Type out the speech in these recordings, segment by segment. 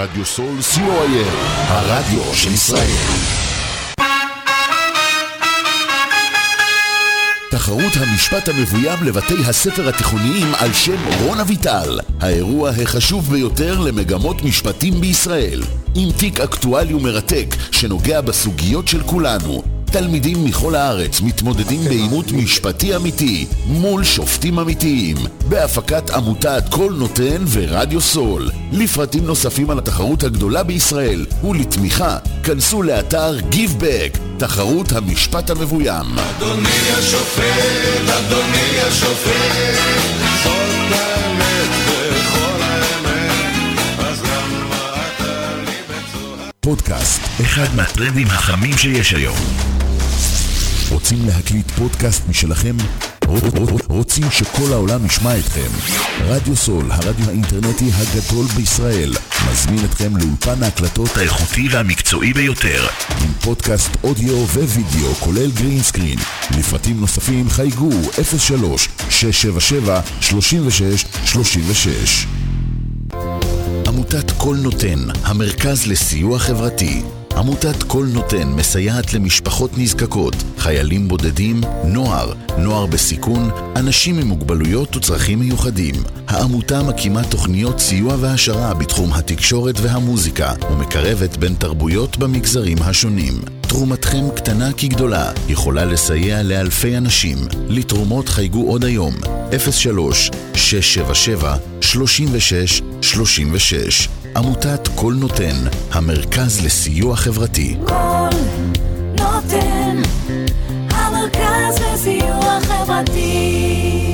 רדיו סול co.il, הרדיו של ישראל. תחרות המשפט המבוים לבתי הספר התיכוניים על שם רון אביטל, האירוע החשוב ביותר למגמות משפטים בישראל, עם תיק אקטואלי ומרתק שנוגע בסוגיות של כולנו. תלמידים מכל הארץ מתמודדים בעימות משפטי אמיתי מול שופטים אמיתיים, בהפקת עמותת כל נותן ורדיו סול. לפרטים נוספים על התחרות הגדולה בישראל ולתמיכה, כנסו לאתר GiveBack, תחרות המשפט המבוים. אדוני השופט, אדוני השופט, זאת האמת וכל האמת, אז למה אתה לי בצורה? פודקאסט, אחד מהטרנדים החמים שיש היום. רוצים להקליט פודקאסט משלכם? רוצים שכל העולם ישמע אתכם? רדיו סול, הרדיו האינטרנטי הגדול בישראל, מזמין אתכם לאולפן ההקלטות האיכותי והמקצועי ביותר, עם פודקאסט אודיו ווידאו כולל גרין סקרין. לפרטים נוספים חייגו 03-677-3636. עמותת כל נותן, המרכז לסיוע חברתי. עמותת כל נותן מסייעת למשפחות נזקקות, חיילים בודדים, נוער בסיכון, אנשים עם מוגבלויות וצרכים מיוחדים. העמותה מקימה תוכניות סיוע והשרה בתחום התקשורת והמוזיקה, ומקרבת בין תרבויות במגזרים השונים. תרומתכם קטנה כגדולה, יכולה לסייע לאלפי אנשים. לתרומות חייגו עוד היום, 03-677-3636. עמותת כל נותן, המרכז לסיוע חברתי. כל נותן, המרכז לסיוע חברתי.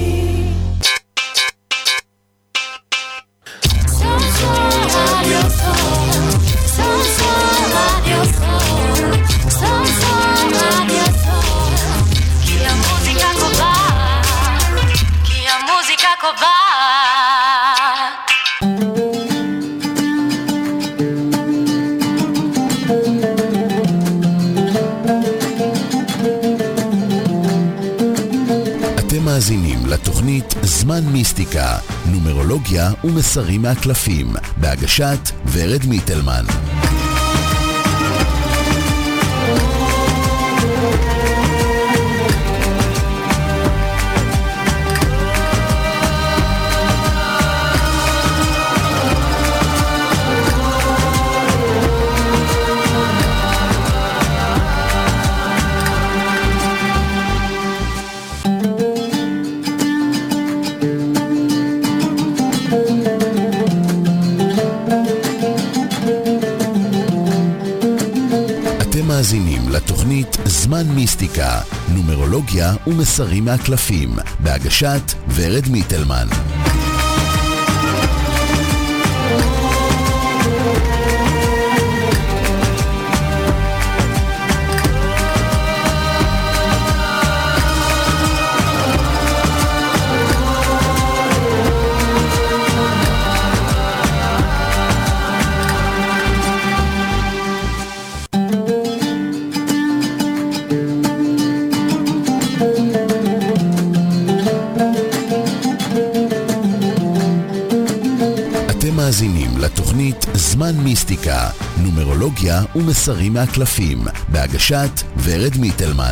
מאזינים לתוכנית זמן מיסטיקה, נומרולוגיה ומסרים מהקלפים, בהגשת ורד מיטלמן. מאזינים לתוכנית זמן מיסטיקה, נומרולוגיה ומסרים מהקלפים, בהגשת ורד מיטלמן. מאזינים לתוכנית זמן מיסטיקה, נומרולוגיה ומסרים מהקלפים, בהגשת ורד מיטלמן.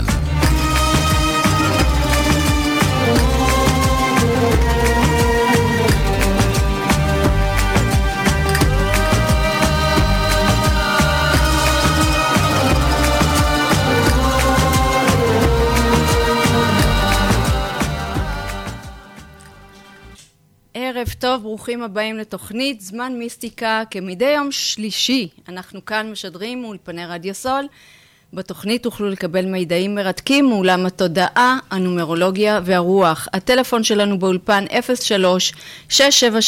ערב טוב, ברוכים הבאים לתוכנית זמן מיסטיקה. כמדי יום שלישי אנחנו כאן משדרים מאולפני רדיו סול. בתוכנית תוכלו לקבל מידעים מרתקים מעולם התודעה, הנומרולוגיה והרוח. הטלפון שלנו באולפן 03-677-3636.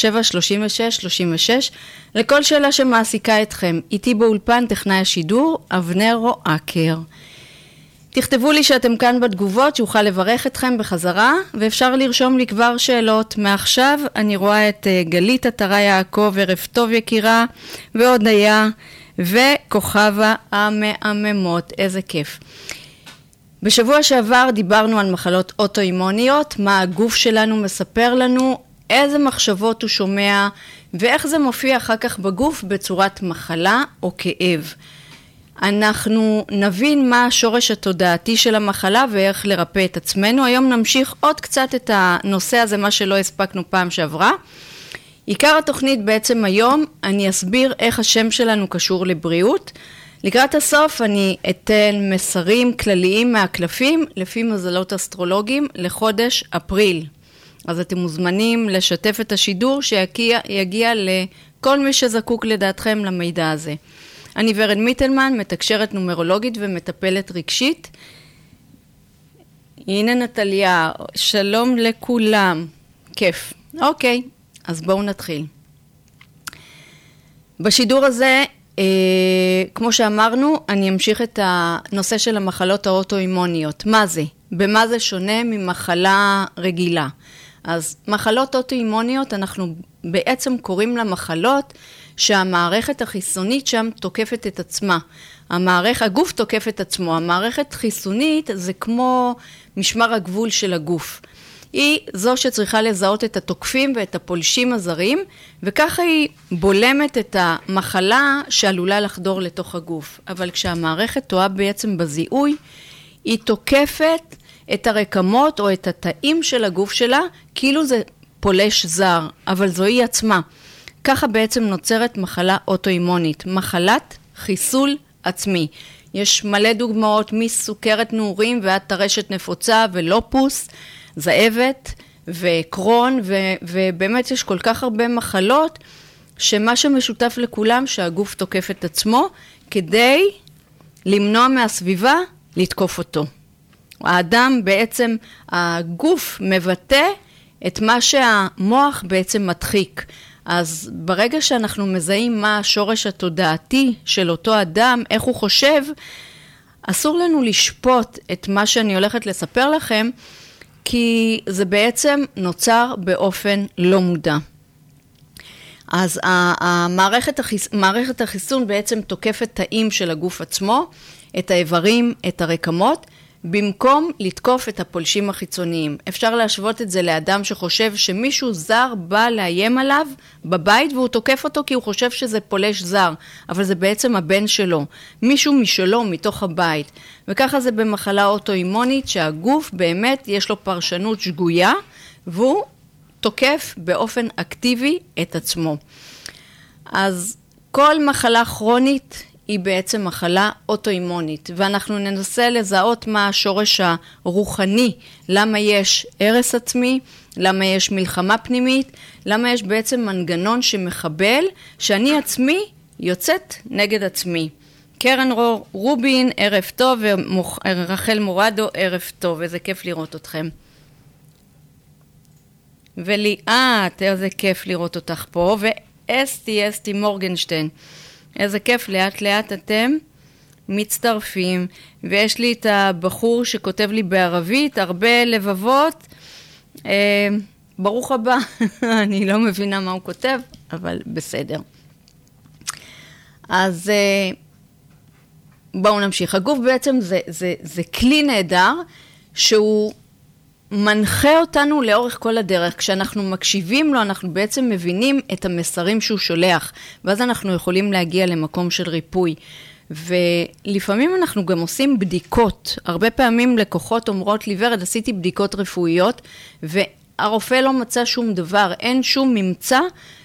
לכל שאלה שמעסיקה אתכם, איתי באולפן טכנאי השידור אבנר רועקר. תכתבו לי שאתם כאן בתגובות, שאוכל לברך אתכם בחזרה, ואפשר לרשום לי כבר שאלות. מעכשיו אני רואה את גלית עטרה יעקב, ערב טוב יקירה, ועוד היה, וכוכבה המאממות, איזה כיף. בשבוע שעבר דיברנו על מחלות אוטואימוניות, מה הגוף שלנו מספר לנו, איזה מחשבות הוא שומע ואיך זה מופיע אחר כך בגוף בצורת מחלה או כאב. אנחנו נבין מה השורש התודעתי של המחלה ואיך לרפא את עצמנו. היום נמשיך עוד קצת את הנושא הזה, מה שלא הספקנו פעם שעברה. עיקר התוכנית בעצם היום, אני אסביר איך השם שלנו קשור לבריאות. לקראת הסוף אני אתן מסרים כלליים מהקלפים לפי מזלות אסטרולוגיים לחודש אפריל. אז אתם מוזמנים לשתף את השידור שיגיע לכל מי שזקוק לדעתכם למידע הזה. אני ורד מיטלמן, מתקשרת נומרולוגית ומטפלת רגשית. הנה נטליה, שלום לכולם. כיף. אוקיי, אז בואו נתחיל. בשידור הזה, כמו שאמרנו, אני אמשיך את הנושא של המחלות האוטואימוניות. מה זה? במה זה שונה ממחלה רגילה? אז מחלות אוטואימוניות, אנחנו בעצם קוראים למחלות שהמערכת החיסונית שם תוקפת את עצמה. הגוף תוקף את עצמו. המערכת חיסונית זה כמו משמר הגבול של הגוף. היא זו שצריכה לזהות את התוקפים ואת הפולשים הזרים, וככה היא בולמת את המחלה שעלולה לחדור לתוך הגוף. אבל כשהמערכת טועה בעצם בזיהוי, היא תוקפת את הרקמות או את התאים של הגוף שלה, כאילו זה פולש זר, אבל זו היא עצמה. ככה בעצם נוצרת מחלה אוטואימונית, מחלת חיסול עצמי. יש מלא דוגמאות מסוכרת נעורים ועד טרשת נפוצה ולופוס, זאבת וקרון, ובאמת יש כל כך הרבה מחלות שמה שמשותף לכולם שהגוף תוקף את עצמו כדי למנוע מהסביבה לתקוף אותו. האדם בעצם, הגוף מבטא את מה שהמוח בעצם מדחיק. אז ברגע שאנחנו מזהים מה השורש התודעתי של אותו אדם, איך הוא חושב, אסור לנו לשפוט את מה שאני הולכת לספר לכם, כי זה בעצם נוצר באופן לא מודע. אז מערכת החיסון בעצם תוקפת תאים של הגוף עצמו, את האיברים, את הרקמות, במקום לתקוף את הפולשים החיצוניים. אפשר להשוות את זה לאדם שחושב שמישהו זר בא לאיים עליו בבית והוא תוקף אותו כי הוא חושב שזה פולש זר, אבל זה בעצם הבן שלו, מישהו משלו מתוך הבית. וככה זה במחלה אוטואימונית שהגוף באמת יש לו פרשנות שגויה והוא תוקף באופן אקטיבי את עצמו. אז כל מחלה כרונית היא בעצם מחלה אוטואימונית, ואנחנו ננסה לזהות מה השורש הרוחני, למה יש הרס עצמי, למה יש מלחמה פנימית, למה יש בעצם מנגנון שמחבל, שאני עצמי יוצאת נגד עצמי. קרן רובין, ערב טוב, ורחל מורדו, ערב טוב, איזה כיף לראות אתכם. וליאת, איזה כיף לראות אותך פה, אסתי מורגנשטיין. איזה כיף, לאט אתם מצטרפים, ויש לי את הבחור שכותב לי בערבית, הרבה לבבות, ברוך הבא, אני לא מבינה מה הוא כותב, אבל בסדר. אז בואו נמשיך. הגוף בעצם זה כלי נהדר, שהוא מנחה אותנו לאורך כל הדרך. כשאנחנו מקשיבים לו, אנחנו בעצם מבינים את המסרים שהוא שולח, ואז אנחנו יכולים להגיע למקום של ריפוי. ולפעמים אנחנו גם עושים בדיקות. הרבה פעמים לקוחות אומרות לי, ורד, עשיתי בדיקות רפואיות, והרופא לא מצא שום דבר, אין שום ממצא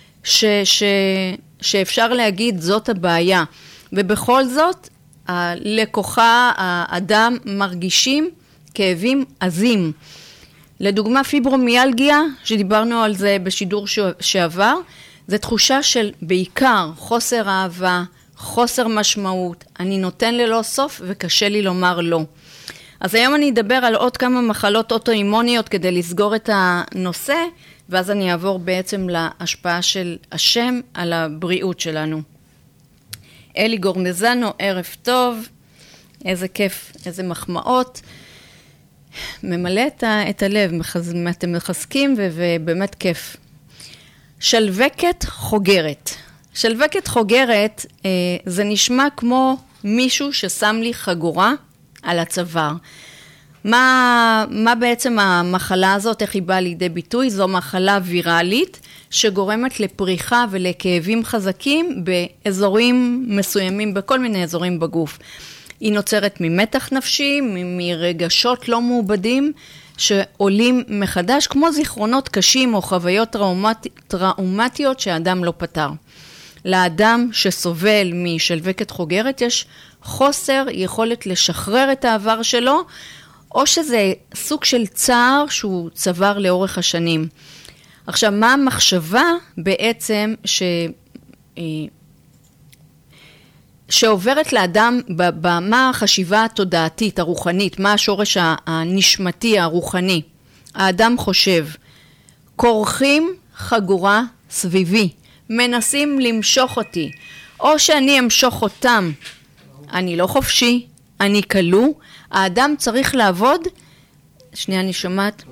שאפשר להגיד זאת הבעיה. ובכל זאת, הלקוחה, האדם מרגישים כאבים עזים. לדוגמה, פיברומיאלגיה, שדיברנו על זה בשידור שעבר, זה תחושה של בעיקר חוסר אהבה, חוסר משמעות, אני נותן ללא סוף וקשה לי לומר לא. אז היום אני אדבר על עוד כמה מחלות אוטואימוניות כדי לסגור את הנושא, ואז אני אעבור בעצם להשפעה של השם על הבריאות שלנו. אלי גורמזנו, ערב טוב, איזה כיף, איזה מחמאות. ממלא את הלב, אתם מחזקים ובאמת כיף. שלווקת חוגרת. שלווקת חוגרת זה נשמע כמו מישהו ששם לי חגורה על הצוואר. מה בעצם המחלה הזאת, איך היא באה לידי ביטוי? זו מחלה ויראלית שגורמת לפריחה ולכאבים חזקים באזורים מסוימים, בכל מיני אזורים בגוף. היא נוצרת ממתח נפשי, מרגשות לא מעובדים, שעולים מחדש, כמו זיכרונות קשים או חוויות טראומטיות שהאדם לא פתר. לאדם שסובל משלווקת חוגרת יש חוסר יכולת לשחרר את העבר שלו, או שזה סוג של צער שהוא צבר לאורך השנים. עכשיו, מה המחשבה בעצם שעוברת לאדם, מה החשיבה התודעתית, הרוחנית, מה השורש הנשמתי, הרוחני? האדם חושב, כורכים חגורה סביבי, מנסים למשוך אותי, או שאני אמשוך אותם, אני לא חופשי, אני כלוא, האדם צריך לעבוד, שנייה אני שומעת,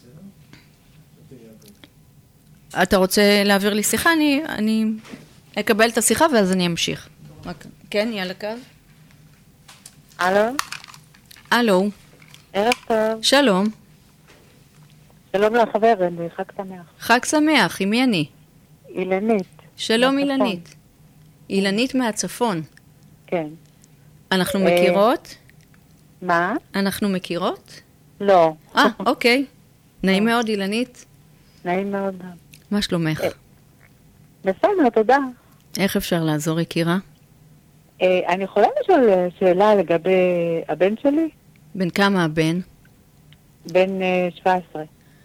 אתה רוצה להעביר לי שיחה? אני אקבל את השיחה ואז אני אמשיך. כן, יאללה קו. הלו? הלו. ערב טוב. שלום. שלום לחברת, חג שמח. חג שמח, עם מי אני? אילנית. שלום מהצפון. אילנית. אילנית מהצפון. כן. אנחנו מכירות? מה? אנחנו מכירות? לא. אוקיי. נעים מאוד אילנית. נעים מאוד. מה שלומך? בסדר, תודה. איך אפשר לעזור יקירה? אני יכולה לשאול שאלה לגבי הבן שלי? בן כמה הבן? בן 17.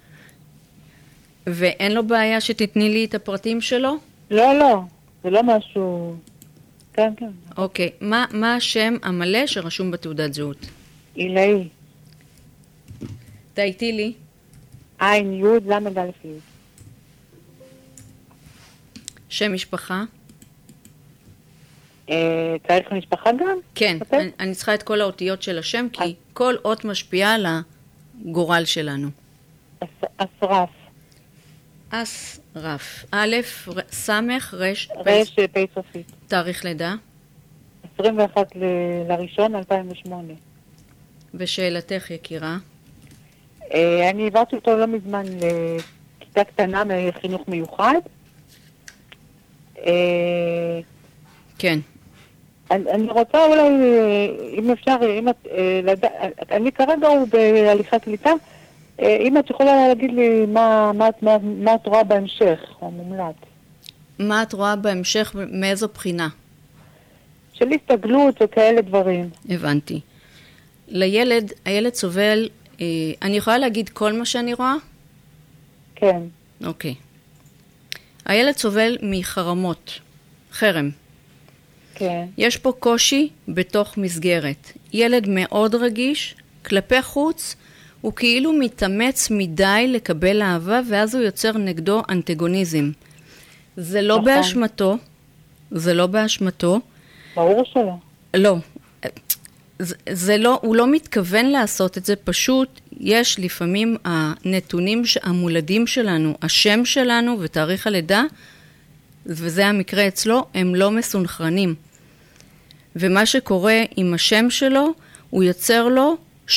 ואין לו בעיה שתתני לי את הפרטים שלו? לא, לא. זה לא משהו... כן, כן. אוקיי. מה השם המלא שרשום בתעודת זהות? אילאי. תהייתי לי. עין יוד למד א' יוד. שם משפחה? צריך משפחה גם? כן, אני צריכה את כל האותיות של השם, כי כל אות משפיעה על הגורל שלנו. אסרף. אסרף. א', סמך, רש, רש פי סופית. תאריך לידה. 21 לראשון 2008. ושאלתך יקירה? אני העברתי אותו לא מזמן לכיתה קטנה מחינוך מיוחד. כן. אני רוצה אולי, אם אפשר, אני כרגע הוא בהליכת קליטה, אם את יכולה להגיד לי מה את רואה בהמשך, המומלץ. מה את רואה בהמשך, מאיזו בחינה? של הסתגלות וכאלה דברים. הבנתי. לילד, הילד סובל, אני יכולה להגיד כל מה שאני רואה? כן. אוקיי. הילד סובל מחרמות, חרם. כן. יש פה קושי בתוך מסגרת. ילד מאוד רגיש, כלפי חוץ, הוא כאילו מתאמץ מדי לקבל אהבה, ואז הוא יוצר נגדו אנטגוניזם. זה לא נכון. באשמתו, זה לא באשמתו. ברור שלא. לא. זה לא, הוא לא מתכוון לעשות את זה, פשוט יש לפעמים הנתונים המולדים שלנו, השם שלנו ותאריך הלידה, וזה המקרה אצלו, הם לא מסונכרנים. ומה שקורה עם השם שלו, הוא יוצר לו 80%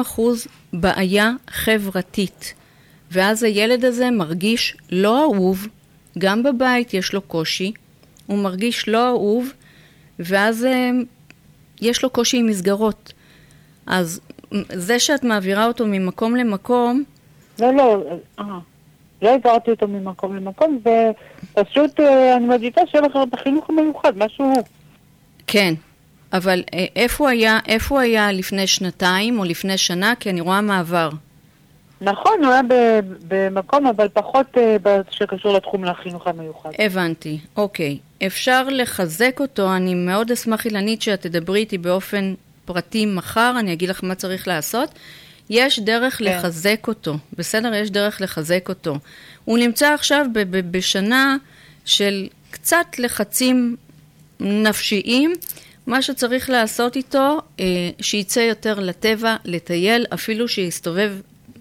בעיה חברתית. ואז הילד הזה מרגיש לא אהוב, גם בבית יש לו קושי, הוא מרגיש לא אהוב, ואז יש לו קושי עם מסגרות. אז זה שאת מעבירה אותו ממקום למקום... לא העברתי אותו ממקום למקום, ופשוט אני מעדיפה שיהיה לך בחינוך המיוחד, משהו... כן, אבל איפה הוא היה לפני שנתיים או לפני שנה? כי אני רואה מעבר. נכון, הוא היה במקום, אבל פחות שקשור לתחום לחינוך המיוחד. הבנתי, אוקיי. אפשר לחזק אותו, אני מאוד אשמח אילנית שאת תדברי איתי באופן פרטי מחר, אני אגיד לך מה צריך לעשות. יש דרך לחזק אותו, בסדר? יש דרך לחזק אותו. הוא נמצא עכשיו בשנה של קצת לחצים נפשיים, מה שצריך לעשות איתו, שיצא יותר לטבע, לטייל, אפילו שיסתובב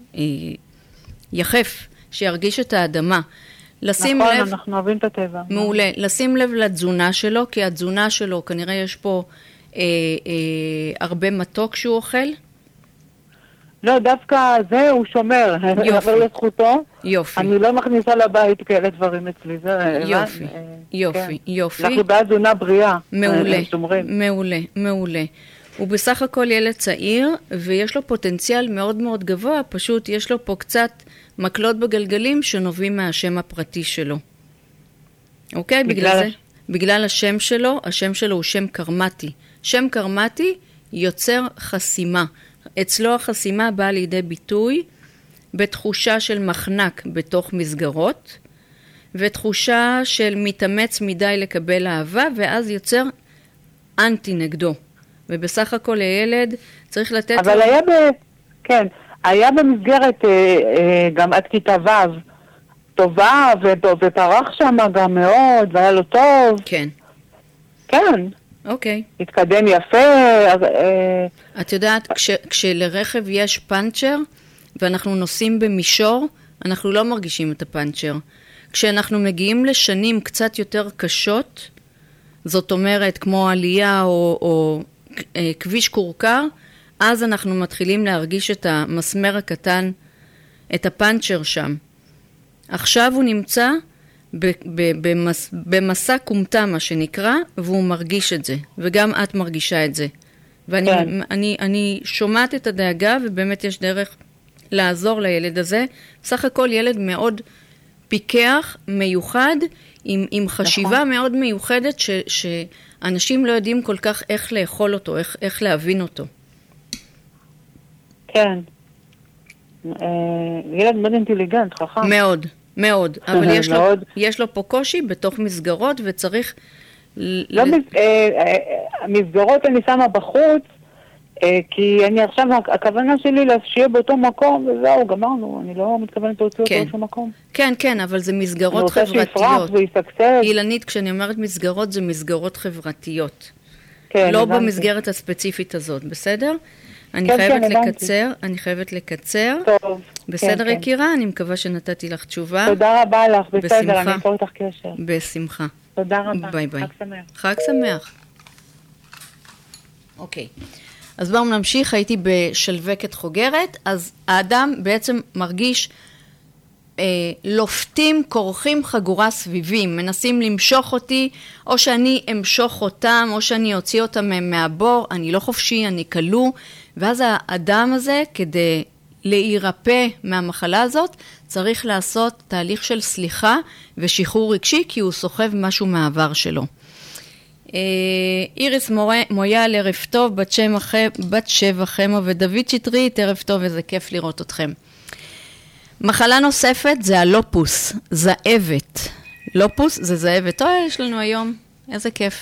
יחף, שירגיש את האדמה. לשים נכון, לב, אנחנו אוהבים את הטבע. מעולה, לשים לב לתזונה שלו, כי התזונה שלו, כנראה יש פה הרבה מתוק שהוא אוכל. לא, דווקא זה הוא שומר. יופי. אבל לזכותו. יופי. אני לא מכניסה לבית כאלה דברים אצלי. זה, יופי, יופי, כן. יופי. אנחנו בעד תזונה בריאה. מעולה, שומרים. מעולה, מעולה. הוא בסך הכל ילד צעיר, ויש לו פוטנציאל מאוד מאוד גבוה, פשוט יש לו פה קצת מקלות בגלגלים שנובעים מהשם הפרטי שלו. אוקיי? בגלל זה? בגלל השם שלו הוא שם קרמטי. שם קרמטי יוצר חסימה. אצלו החסימה באה לידי ביטוי בתחושה של מחנק בתוך מסגרות, ותחושה של מתאמץ מדי לקבל אהבה, ואז יוצר אנטי נגדו. ובסך הכל הילד צריך לתת... אבל כן, היה במסגרת גם עד כיתה ו' טובה, ופרח שם גם מאוד, והיה לו טוב. כן. כן. אוקיי. התקדם יפה. את יודעת, כשלרכב יש פנצ'ר, ואנחנו נוסעים במישור, אנחנו לא מרגישים את הפנצ'ר. כשאנחנו מגיעים לשנים קצת יותר קשות, זאת אומרת, כמו עלייה או כביש קורקר, אז אנחנו מתחילים להרגיש את המסמר הקטן, את הפנצ'ר שם. עכשיו הוא נמצא במסע קומטה, מה שנקרא, והוא מרגיש את זה, וגם את מרגישה את זה. ואני שומעת את הדאגה, ובאמת יש דרך לעזור לילד הזה. בסך הכל ילד מאוד פיקח, מיוחד, עם חשיבה מאוד מיוחדת, שאנשים לא יודעים כל כך איך לאכול אותו, איך להבין אותו. כן. ילד מאוד אינטליגנט, חכם. מאוד, מאוד. אבל יש לו פה קושי בתוך מסגרות, וצריך... מסגרות אני שמה בחוץ, כי אני עכשיו, הכוונה שלי שיהיה באותו מקום, וזהו, גמרנו, אני לא מתכוונת להוציא אותו באותו מקום. כן, כן, אבל זה מסגרות חברתיות. אני רוצה שיפרח ויסקסק. אילנית, כשאני אומרת מסגרות, זה מסגרות חברתיות. לא במסגרת הספציפית הזאת, בסדר? אני חייבת לקצר. טוב. בסדר, יקירה? אני מקווה שנתתי לך תשובה. תודה רבה לך, בסדר, אני אקרוא איתך קשר. בשמחה. תודה רבה. ביי ביי. חג שמח. חג שמח. אוקיי. אז בואו נמשיך, הייתי בשלווקת חוגרת, אז האדם בעצם מרגיש לופטים, כורכים חגורה סביבי, מנסים למשוך אותי, או שאני אמשוך אותם, או שאני אוציא אותם מהבור, אני לא חופשי, אני כלוא, ואז האדם הזה, כדי להירפא מהמחלה הזאת, צריך לעשות תהליך של סליחה ושחרור רגשי, כי הוא סוחב משהו מהעבר שלו. איריס מויאל, ערב טוב, בת שבע חמה ודוד שטרית, ערב טוב, איזה כיף לראות אתכם. מחלה נוספת זה הלופוס, זאבת. לופוס זה זאבת. יש לנו היום, איזה כיף.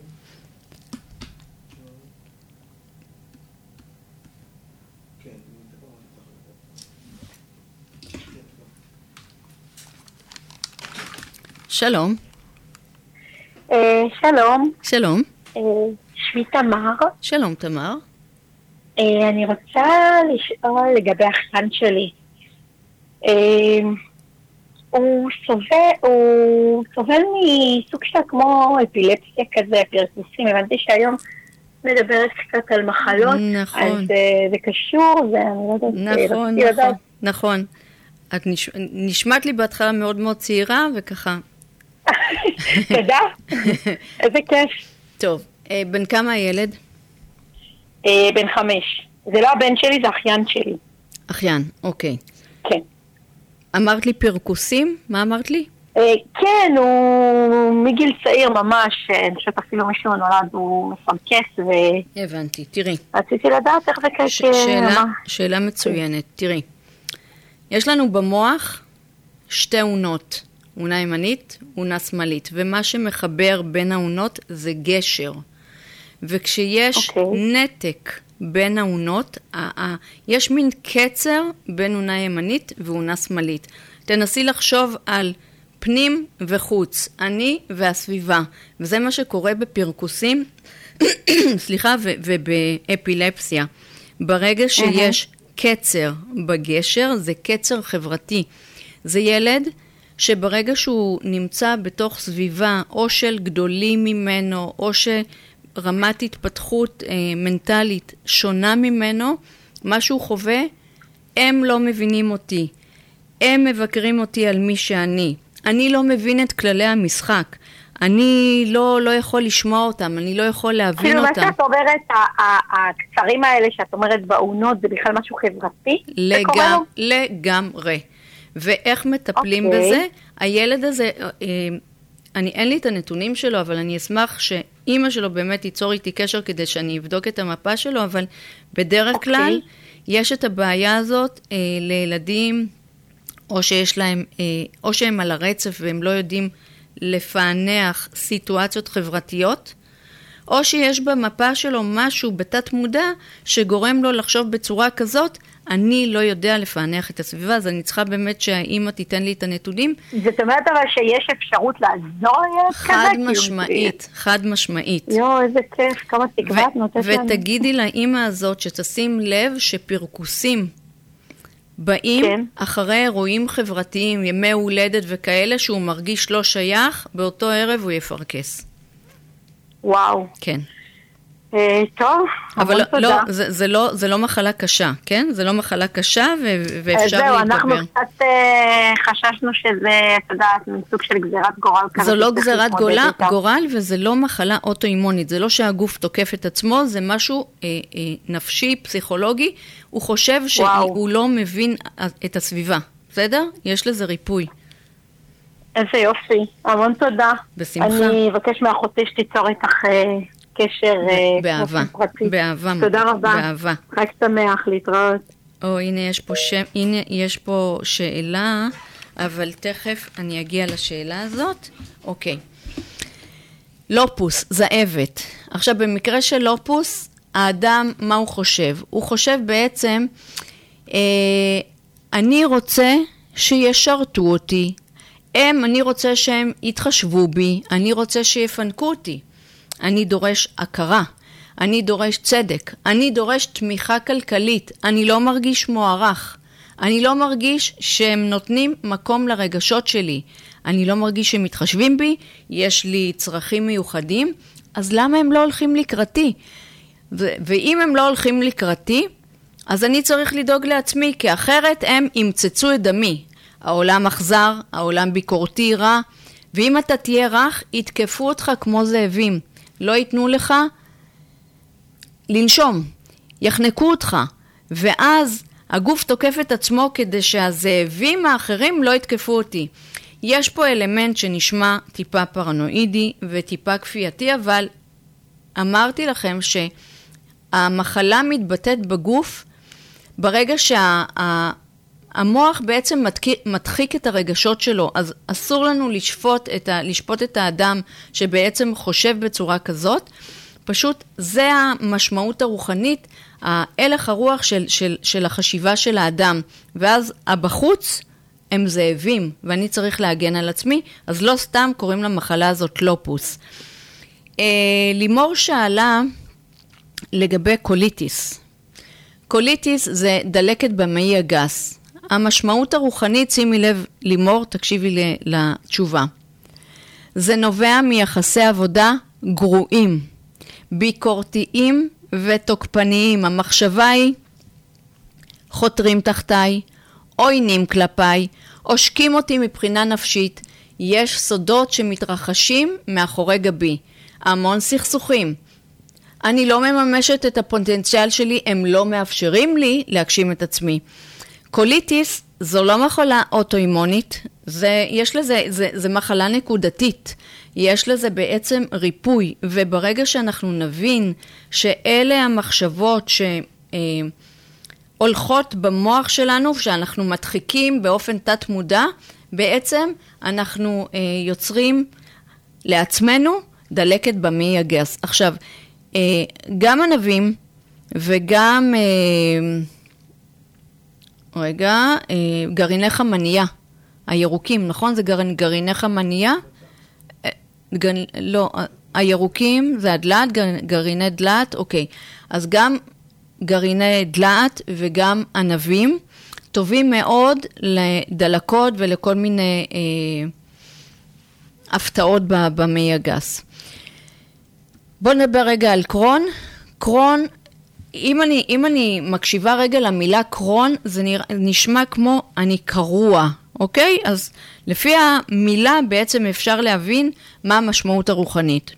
שלום. שלום. שלום. שמי תמר. שלום תמר. אני רוצה לשאול לגבי האחיין שלי. הוא סובל מסוג של כמו אפילפסיה כזה, פרקוסים. הבנתי שהיום מדברת קצת על מחלות. נכון. אז זה קשור, ואני לא יודעת. נכון. את נשמעת לי בהתחלה מאוד מאוד צעירה, וככה. תודה. איזה כיף. טוב, בן כמה הילד? בן 5. זה לא הבן שלי, זה אחיין שלי. אחיין, אוקיי. כן. אמרת לי פרקוסים? מה אמרת לי? כן, הוא מגיל צעיר ממש, אני חושבת אפילו מישהו נולד, הוא מפרקס ו... הבנתי, תראי. רציתי לדעת איך זה שאלה מצוינת, תראי. יש לנו במוח שתי אונות, אונה ימנית, אונה שמאלית, ומה שמחבר בין האונות זה גשר. וכשיש נתק בין האונות, יש מין קצר בין אונה ימנית ואונה שמאלית. תנסי לחשוב על פנים וחוץ, אני והסביבה, וזה מה שקורה בפרקוסים, סליחה, ובאפילפסיה. ברגע שיש קצר בגשר, זה קצר חברתי. זה ילד שברגע שהוא נמצא בתוך סביבה, או של גדולים ממנו, או שרמת התפתחות מנטלית שונה ממנו, מה שהוא חווה הם לא מבינים אותי, הם מבקרים אותי על מי שאני, אני לא מבין את כללי המשחק, אני לא יכול לשמוע אותם, אני לא יכול להבין אותם. כאילו מה שאת אומרת, הקצרים האלה שאת אומרת בעונות, זה בכלל משהו חברתי? לגמרי. ואיך מטפלים בזה? הילד הזה, אין לי את הנתונים שלו, אבל אני אשמח שאמא שלו באמת ייצור איתי קשר כדי שאני אבדוק את המפה שלו, אבל בדרך כלל יש את הבעיה הזאת לילדים, או שיש להם, או שהם על הרצף והם לא יודעים לפענח סיטואציות חברתיות, או שיש במפה שלו משהו בתת מודע שגורם לו לחשוב בצורה כזאת, אני לא יודע לפענח את הסביבה, אז אני צריכה באמת שהאמא תיתן לי את הנתונים. זאת אומרת אבל שיש אפשרות לעזור לילד כזה? חד משמעית, חד משמעית. איזה כיף, כמה תקווה את נותנת לנו. ותגידי לאמא הזאת שתשים לב שפרקוסים באים אחרי אירועים חברתיים, ימי הולדת וכאלה, שהוא מרגיש לא שייך, באותו ערב הוא יפרקס. וואו. כן. טוב, אבל לא, זה לא מחלה קשה, כן? זה לא מחלה קשה ואפשר להתגבר. זהו, אנחנו קצת חששנו שזה, אתה יודעת, מסוג של גזירת גורל. זו לא גזירת גורל וזה לא מחלה אוטואימונית, זה לא שהגוף תוקף את עצמו, זה משהו נפשי, פסיכולוגי, הוא חושב שהוא לא מבין את הסביבה, בסדר? יש לזה ריפוי. איזה יופי, המון תודה. בשמחה. אני אבקש מאחותי שתיצור איתך קשר באהבה, באהבה. תודה רבה. באהבה. חג שמח, להתראות. הנה יש פה שאלה, אבל תכף אני אגיע לשאלה הזאת. אוקיי. לופוס, זאבת. עכשיו במקרה של לופוס, האדם, מה הוא חושב? הוא חושב בעצם, אני רוצה שישרתו אותי, אני רוצה שהם יתחשבו בי, אני רוצה שיפנקו אותי. אני דורש הכרה, אני דורש צדק, אני דורש תמיכה כלכלית, אני לא מרגיש מוערך, אני לא מרגיש שהם נותנים מקום לרגשות שלי, אני לא מרגיש שהם מתחשבים בי, יש לי צרכים מיוחדים, אז למה הם לא הולכים לקראתי? ואם הם לא הולכים לקראתי, אז אני צריך לדאוג לעצמי, כי אחרת הם ימצצו את דמי. העולם אכזר, העולם ביקורתי רע, ואם אתה תהיה רך, יתקפו אותך כמו זאבים. לא ייתנו לך לנשום, יחנקו אותך, ואז הגוף תוקף את עצמו כדי שהזאבים האחרים לא יתקפו אותי. יש פה אלמנט שנשמע טיפה פרנואידי וטיפה כפייתי, אבל אמרתי לכם שהמחלה מתבטאת בגוף ברגע המוח בעצם מדחיק את הרגשות שלו, אז אסור לנו לשפוט את האדם שבעצם חושב בצורה כזאת, פשוט זה המשמעות הרוחנית, ההלך הרוח של החשיבה של האדם, ואז הבחוץ הם זאבים, ואני צריך להגן על עצמי, אז לא סתם קוראים למחלה הזאת לופוס. לימור שאלה לגבי קוליטיס. קוליטיס זה דלקת במעי הגס. המשמעות הרוחנית, שימי לב לימור, תקשיבי לתשובה. זה נובע מיחסי עבודה גרועים, ביקורתיים ותוקפניים. המחשבה היא, חותרים תחתיי, עוינים כלפיי, עושקים אותי מבחינה נפשית. יש סודות שמתרחשים מאחורי גבי. המון סכסוכים. אני לא מממשת את הפוטנציאל שלי, הם לא מאפשרים לי להגשים את עצמי. קוליטיס זו לא מחלה אוטואימונית, זה מחלה נקודתית. יש לזה בעצם ריפוי, וברגע שאנחנו נבין שאלה המחשבות שהולכות במוח שלנו, שאנחנו מדחיקים באופן תת מודע, בעצם אנחנו יוצרים לעצמנו דלקת במעי הגס. עכשיו, גם ענבים וגם גרעיני חמניה, הירוקים, נכון? זה גרעיני חמניה? לא, הירוקים זה הדלת, גרעיני דלת, אוקיי. אז גם גרעיני דלת וגם ענבים טובים מאוד לדלקות ולכל מיני הפתעות במעי הגס. בואו נדבר רגע על קרון. קרון אם אני מקשיבה רגע למילה קרון, זה נשמע כמו אני קרוע, אוקיי? אז לפי המילה בעצם אפשר להבין מה המשמעות הרוחנית.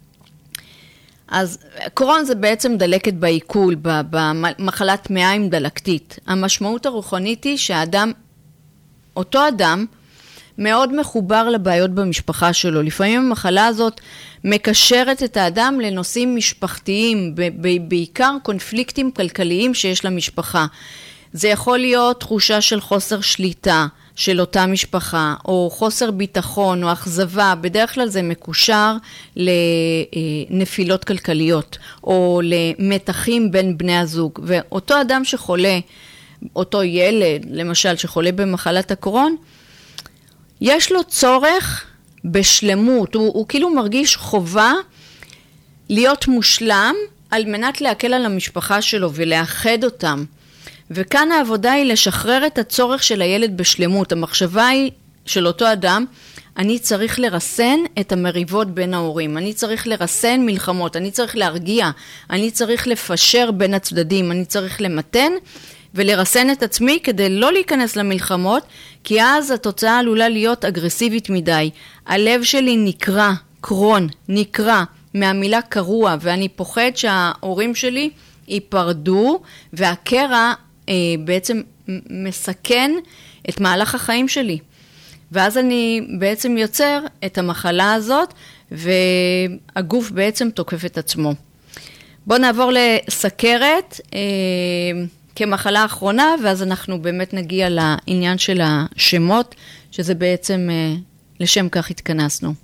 אז קרון זה בעצם דלקת בעיכול, במחלת מעיים דלקתית. המשמעות הרוחנית היא אותו אדם מאוד מחובר לבעיות במשפחה שלו. לפעמים המחלה הזאת מקשרת את האדם לנושאים משפחתיים, בעיקר קונפליקטים כלכליים שיש למשפחה. זה יכול להיות תחושה של חוסר שליטה של אותה משפחה, או חוסר ביטחון, או אכזבה. בדרך כלל זה מקושר לנפילות כלכליות, או למתחים בין בני הזוג. ואותו אדם שחולה, אותו ילד, למשל, שחולה במחלת הקרון, יש לו צורך בשלמות, הוא כאילו מרגיש חובה להיות מושלם על מנת להקל על המשפחה שלו ולאחד אותם. וכאן העבודה היא לשחרר את הצורך של הילד בשלמות. המחשבה היא של אותו אדם, אני צריך לרסן את המריבות בין ההורים, אני צריך לרסן מלחמות, אני צריך להרגיע, אני צריך לפשר בין הצדדים, אני צריך למתן ולרסן את עצמי כדי לא להיכנס למלחמות, כי אז התוצאה עלולה להיות אגרסיבית מדי. הלב שלי נקרע, קרון, נקרע מהמילה קרוע, ואני פוחד שההורים שלי ייפרדו, והקרע בעצם מסכן את מהלך החיים שלי. ואז אני בעצם יוצר את המחלה הזאת, והגוף בעצם תוקף את עצמו. בואו נעבור לסכרת, כמחלה האחרונה, ואז אנחנו באמת נגיע לעניין של השמות, שזה בעצם לשם כך התכנסנו.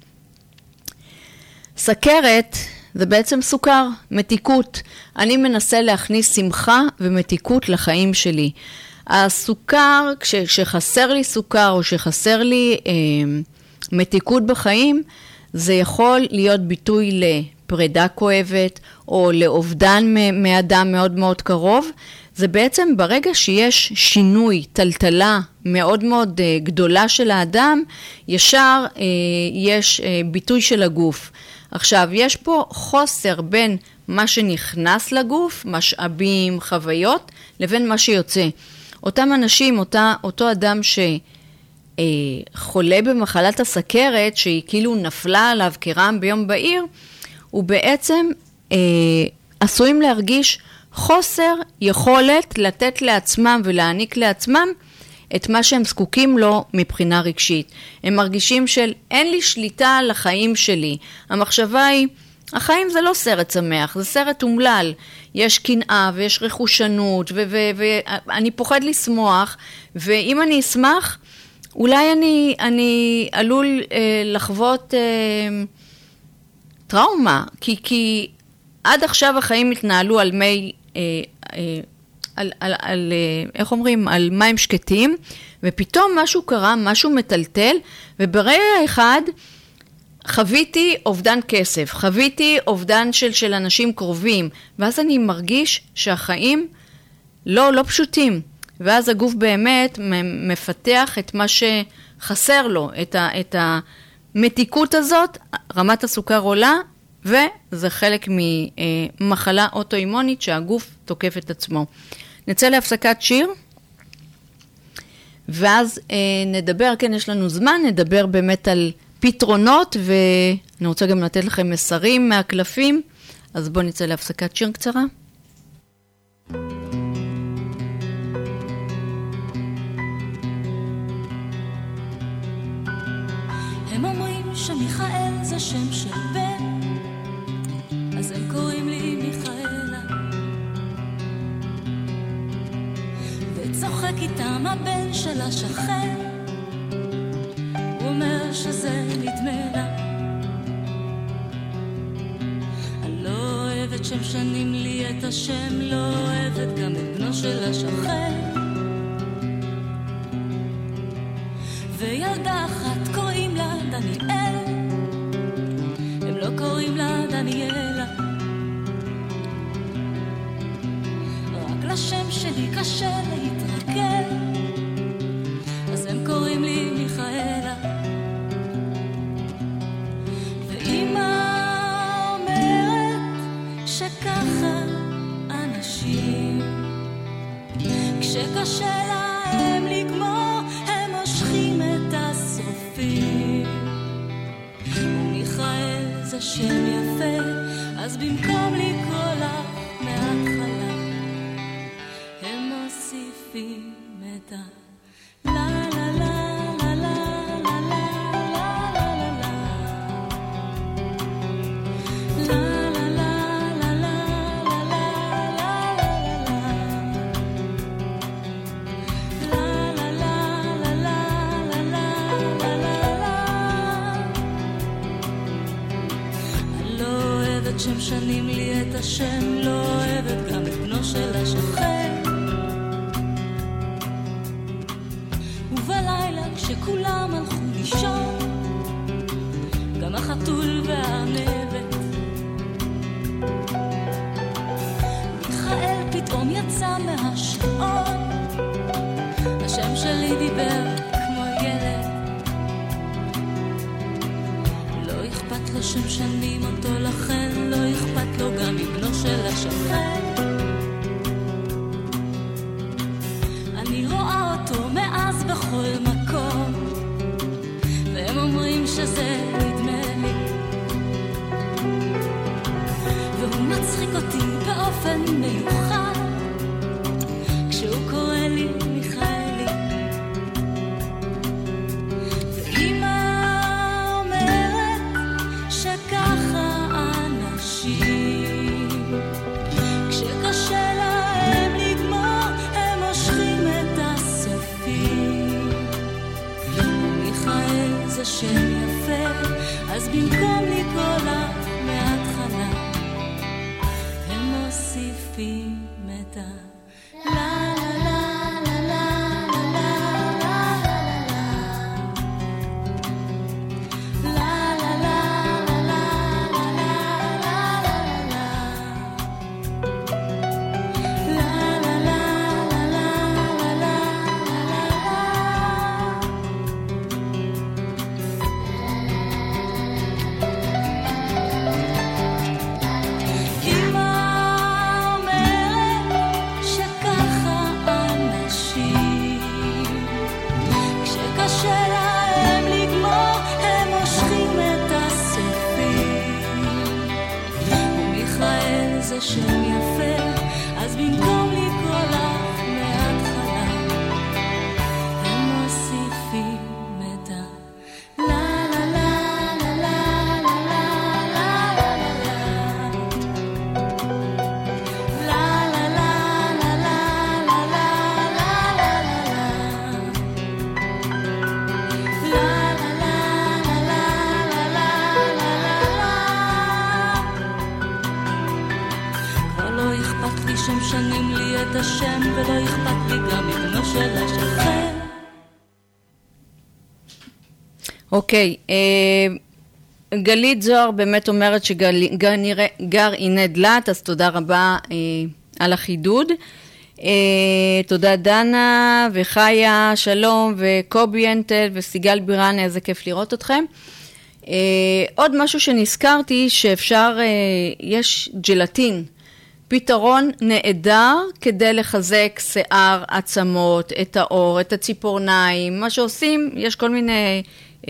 סכרת זה בעצם סוכר, מתיקות. אני מנסה להכניס שמחה ומתיקות לחיים שלי. הסוכר, כשחסר לי סוכר או שחסר לי מתיקות בחיים, זה יכול להיות ביטוי לפרידה כואבת או לאובדן מאדם מאוד מאוד קרוב. זה בעצם ברגע שיש שינוי, טלטלה מאוד מאוד גדולה של האדם, ישר יש ביטוי של הגוף. עכשיו, יש פה חוסר בין מה שנכנס לגוף, משאבים, חוויות, לבין מה שיוצא. אותם אנשים, אותו אדם שחולה במחלת הסכרת, שהיא כאילו נפלה עליו כרעם ביום בהיר, הוא בעצם עשויים להרגיש חוסר יכולת לתת לעצמם ולהעניק לעצמם את מה שהם זקוקים לו מבחינה רגשית. הם מרגישים של אין לי שליטה על החיים שלי. המחשבה היא, החיים זה לא סרט שמח, זה סרט אומלל. יש קנאה ויש רכושנות ואני פוחד לשמוח, ואם אני אשמח, אולי אני עלול לחוות טראומה, כי עד עכשיו החיים התנהלו על מי איך אומרים, על מים שקטים, ופתאום משהו קרה, משהו מטלטל, וברגע אחד חוויתי אובדן כסף, חוויתי אובדן של אנשים קרובים, ואז אני מרגיש שהחיים לא פשוטים, ואז הגוף באמת מפתח את מה שחסר לו, את המתיקות הזאת, רמת הסוכר עולה, וזה חלק ממחלה אוטואימונית שהגוף תוקף את עצמו. נצא להפסקת שיר, ואז נדבר, כן יש לנו זמן, נדבר באמת על פתרונות, ואני רוצה גם לתת לכם מסרים מהקלפים, אז בואו נצא להפסקת שיר קצרה. הם אומרים שמיכאל זה שם של בן, אז הם קוראים לי מיכאלה, וצוחק איתם הבן של השכן, הוא אומר שזה נדמה לה. אני לא אוהבת שם שנים לי את השם, לא אוהבת גם את בנו של השכן, וילדה אחת קוראים לה דניאל, הם לא קוראים לה דניאלה, רק לשם שלי קשה להתרגל, אז הם קוראים לי מיכאלה. ואמא אומרת שככה אנשים כשקשה להם לגמור, הם מושכים את השרופים. ומיכאל זה שם יפה, אז במקום לקרוא לך מההתחלה, הם מוסיפים את ה... לה לה לה לה לה לה לה לה לה לה לה שמשנים לי את השם, לא אוהבת גם את בנו של השכן. ובלילה כשכולם הלכו לישון, גם החתול והנבת, מיכאל פתאום יצא מהשעון. השם שלי דיבר כמו ילד, לא אכפת לו שמשנים אותו, לכן לא אכפת לו גם מבנו של השכן. אני רואה אותו מאז בכל מקום, והם אומרים שזה נדמה לי, והוא מצחיק אותי באופן מיוחד כשהוא קורא לי מיכאלי. ואמא אומרת שככה אנשים, כשקשה להם לגמור, הם מושכים את הסופים. ומיכאל זה שם יפה, אז במקום לקרוא לך מההתחלה, הם מוסיפים את ה... לה לה לה לה לה לה לה שם יפה, אז במקום לקרוא לך מההתחלה, הם מוסיפים את ה... לה לה לה לה לה לה לה לה לה לה שמשנים לי את השם, ולא אכפת לי גם מבנו של השכן. אוקיי, גלית זוהר באמת אומרת שגר עיני דלת, אז תודה רבה על החידוד. תודה דנה וחיה, שלום, וקובי אנטל וסיגל בירן, איזה כיף לראות אתכם. עוד משהו שנזכרתי, שאפשר, יש ג'לטין, פתרון נהדר כדי לחזק שיער, עצמות, את האור, את הציפורניים, מה שעושים, יש כל מיני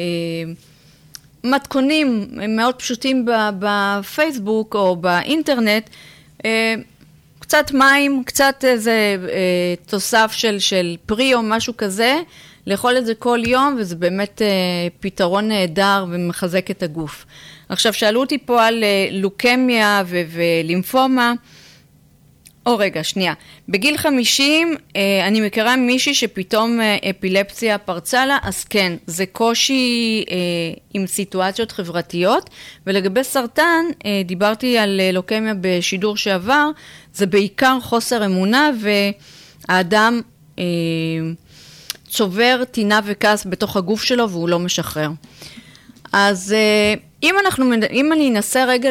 מתכונים מאוד פשוטים בפייסבוק או באינטרנט, קצת מים, קצת איזה תוסף של פרי או משהו כזה, לאכול את זה כל יום, וזה באמת פתרון נהדר ומחזק את הגוף. עכשיו, שאלו אותי פה על לוקמיה ולימפומה, רגע, שנייה. בגיל 50, אני מכירה מישהי שפתאום אפילפסיה פרצה לה, אז כן, זה קושי עם סיטואציות חברתיות, ולגבי סרטן, דיברתי על לוקמיה בשידור שעבר, זה בעיקר חוסר אמונה, והאדם צובר טינה וכעס בתוך הגוף שלו, והוא לא משחרר. אז אם אני אנסה רגע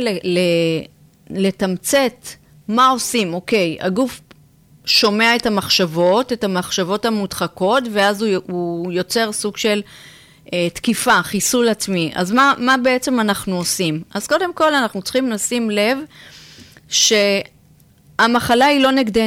לתמצת, מה עושים? אוקיי, הגוף שומע את המחשבות המודחקות, ואז הוא יוצר סוג של תקיפה, חיסול עצמי. אז מה בעצם אנחנו עושים? אז קודם כל אנחנו צריכים לשים לב שהמחלה היא לא נגדנו,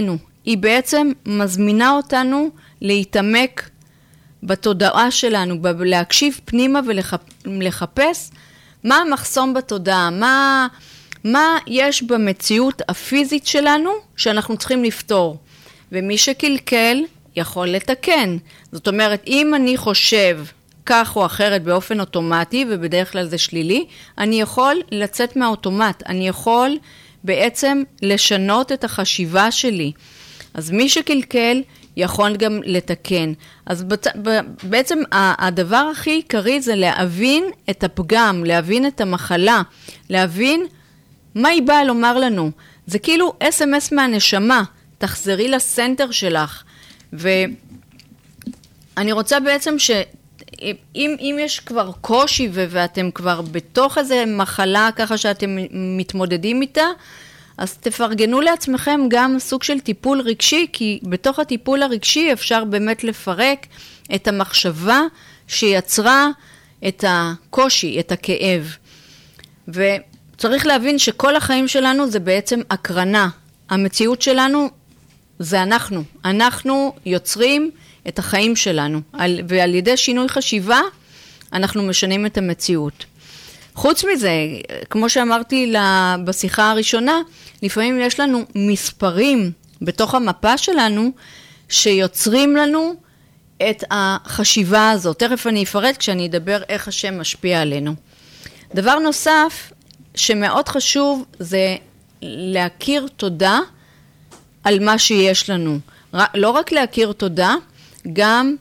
היא בעצם מזמינה אותנו להתעמק בתודעה שלנו, להקשיב פנימה ולחפש מה המחסום בתודעה, מה יש במציאות הפיזית שלנו שאנחנו צריכים לפתור. ומי שקלקל יכול לתקן. זאת אומרת, אם אני חושב כך או אחרת באופן אוטומטי, ובדרך כלל זה שלילי, אני יכול לצאת מהאוטומט, אני יכול בעצם לשנות את החשיבה שלי. אז מי שקלקל יכול גם לתקן. אז בעצם הדבר הכי עיקרי זה להבין את הפגם, להבין את המחלה, להבין מה היא באה לומר לנו. זה כאילו SMS מהנשמה, תחזרי לסנטר שלך. ואני רוצה בעצם אם יש כבר קושי ואתם כבר בתוך איזה מחלה ככה שאתם מתמודדים איתה, אז תפרגנו לעצמכם גם סוג של טיפול רגשי, כי בתוך הטיפול הרגשי אפשר באמת לפרק את המחשבה שיצרה את הקושי, את הכאב. וצריך להבין שכל החיים שלנו זה בעצם הקרנה. המציאות שלנו זה אנחנו. אנחנו יוצרים את החיים שלנו, ועל ידי שינוי חשיבה אנחנו משנים את המציאות. חוץ מזה, כמו שאמרתי בשיחה הראשונה, לפעמים יש לנו מספרים בתוך המפה שלנו שיוצרים לנו את החשיבה הזאת. תכף אני אפרט כשאני אדבר איך השם משפיע עלינו. דבר נוסף שמאוד חשוב זה להכיר תודה על מה שיש לנו. לא רק להכיר תודה, גם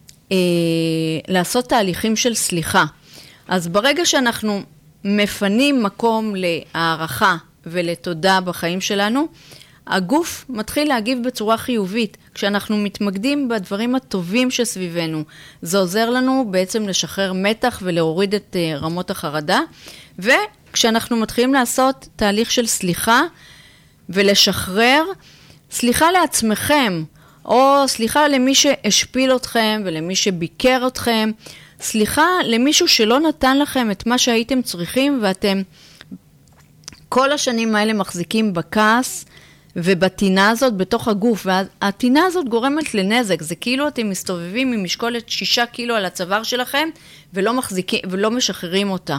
לעשות תהליכים של סליחה. אז ברגע שאנחנו מפנים מקום להערכה ולתודה בחיים שלנו, הגוף מתחיל להגיב בצורה חיובית. כשאנחנו מתמקדים בדברים הטובים שסביבנו, זה עוזר לנו בעצם לשחרר מתח ולהוריד את רמות החרדה. וכשאנחנו מתחילים לעשות תהליך של סליחה ולשחרר, סליחה לעצמכם, או סליחה למי שהשפיל אתכם ולמי שביקר אתכם, סליחה למישהו שלא נתן לכם את מה שהייתם צריכים, ואתם כל השנים האלה מחזיקים בכעס ובתינה הזאת בתוך הגוף, והתינה הזאת גורמת לנזק. זה כאילו אתם מסתובבים עם משקולת 6 קילו על הצוואר שלכם ולא משחררים אותה.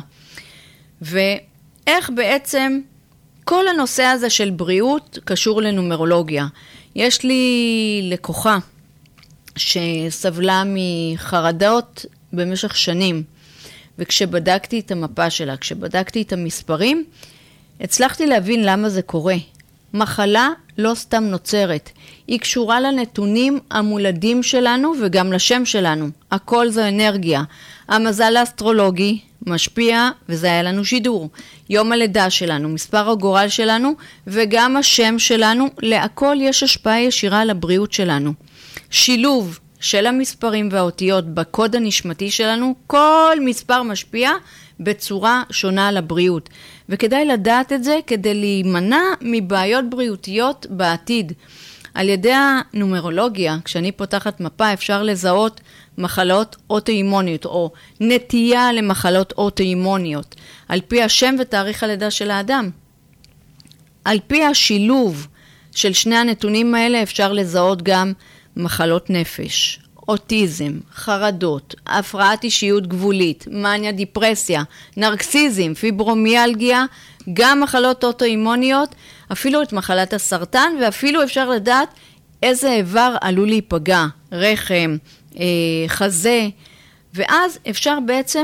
ואיך בעצם כל הנושא הזה של בריאות קשור לנומרולוגיה. יש לי לקוחה שסבלה מחרדות במשך שנים, וכשבדקתי את המפה שלה, כשבדקתי את המספרים, הצלחתי להבין למה זה קורה. מחלה לא סתם נוצרת, היא קשורה לנתונים המולדים שלנו וגם לשם שלנו. הכל זו אנרגיה. המזל האסטרולוגי משפיע, וזה היה לנו שידור. יום הלידה שלנו, מספר הגורל שלנו, וגם השם שלנו, להכל יש השפעה ישירה על הבריאות שלנו. שילוב של המספרים והאותיות בקוד הנשמתי שלנו, כל מספר משפיע בצורה שונה על הבריאות. וכדאי לדעת את זה כדי להימנע מבעיות בריאותיות בעתיד. על ידי הנומרולוגיה, כשאני פותחת מפה, אפשר לזהות מחלות אוטואימוניות או נטייה למחלות אוטואימוניות, על פי השם ותאריך הלידה של האדם. על פי השילוב של שני הנתונים האלה אפשר לזהות גם מחלות נפש, אוטיזם, חרדות, הפרעת אישיות גבולית, מניה, דיפרסיה, נרקסיזם, פיברומיאלגיה, גם מחלות אוטואימוניות, אפילו את מחלת הסרטן, ואפילו אפשר לדעת איזה איבר עלול להיפגע, רחם, חזה, ואז אפשר בעצם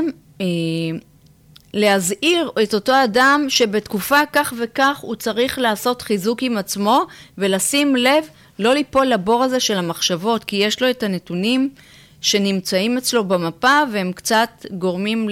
להזהיר את אותו אדם שבתקופה כך וכך הוא צריך לעשות חיזוק עם עצמו, ולשים לב לא ליפול לבור הזה של המחשבות, כי יש לו את הנתונים שנמצאים אצלו במפה, והם קצת גורמים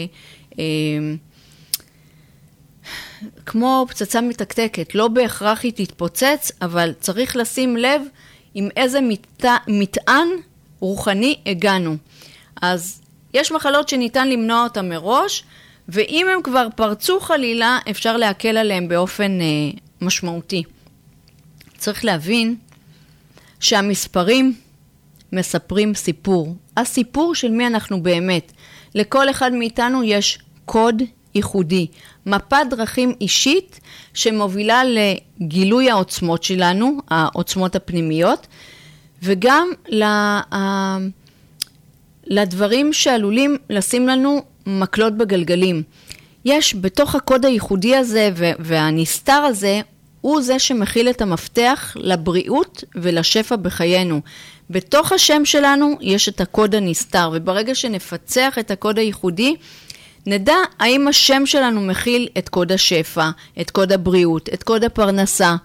כמו פצצה מתקתקת. לא בהכרח היא תתפוצץ, אבל צריך לשים לב עם איזה מטען רוחני הגענו. אז יש מחלות שניתן למנוע אותן מראש, ואם הם כבר פרצו חלילה, אפשר להקל עליהם באופן משמעותי. צריך להבין שהמספרים מספרים סיפור. הסיפור של מי אנחנו באמת. לכל אחד מאיתנו יש קוד ייחודי, מפת דרכים אישית שמובילה לגילוי העוצמות שלנו, העוצמות הפנימיות, וגם לדברים שעלולים לשים לנו מקלות בגלגלים. יש בתוך הקוד הייחודי הזה והנסתר הזה, הוא זה שמכיל את המפתח לבריאות ולשפע בחיינו. בתוך השם שלנו יש את הקוד הנסתר, וברגע שנפצח את הקוד הייחודי, נדע האם השם שלנו מכיל את קוד השפע, את קוד הבריאות, את קוד הפרנסה.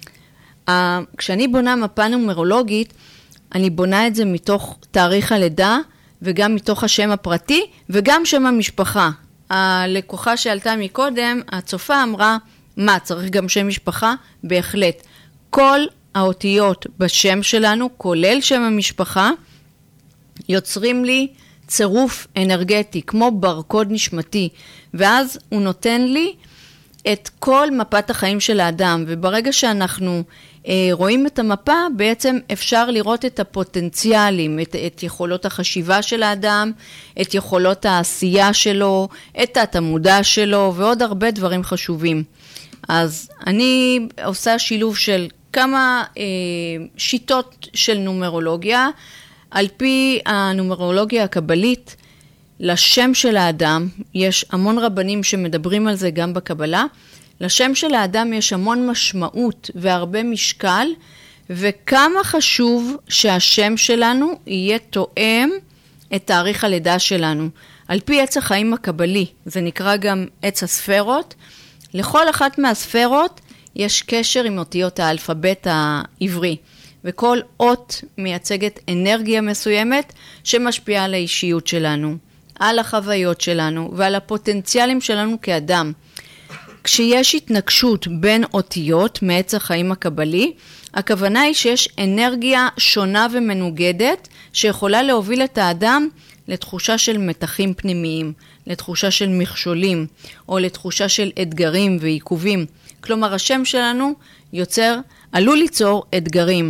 כשאני בונה מפה נומרולוגית, אני בונה את זה מתוך תאריך הלידה, וגם מתוך השם הפרטי, וגם שם המשפחה. הלקוחה שעלתה מקודם, הצופה אמרה, מה, צריך גם שם משפחה? בהחלט. כל האותיות בשם שלנו, כולל שם המשפחה, יוצרים לי צירוף אנרגטי, כמו ברקוד נשמתי, ואז הוא נותן לי את כל מפת החיים של האדם, וברגע שאנחנו רואים את המפה, בעצם אפשר לראות את הפוטנציאלים, את יכולות החשיבה של האדם, את יכולות העשייה שלו, את התמודה שלו, ועוד הרבה דברים חשובים. אז אני עושה שילוב של כמה שיטות של נומרולוגיה, על פי הנומרולוגיה הקבלית, לשם של האדם, יש המון רבנים שמדברים על זה גם בקבלה, לשם של האדם יש המון משמעות והרבה משקל, וכמה חשוב שהשם שלנו יהיה תואם את תאריך הלידה שלנו. על פי עץ החיים הקבלי, זה נקרא גם עץ הספרות, לכל אחת מהספרות יש קשר עם אותיות האלפבית העברי, וכל אות מייצגת אנרגיה מסוימת שמשפיעה על האישיות שלנו, על החוויות שלנו ועל הפוטנציאלים שלנו כאדם. כשיש התנגשות בין אותיות מעץ החיים הקבלי, הכוונה היא שיש אנרגיה שונה ומנוגדת שיכולה להוביל את האדם לתחושה של מתחים פנימיים, לתחושה של מכשולים, או לתחושה של אתגרים ועיכובים. כלומר, השם שלנו עלול ליצור אתגרים.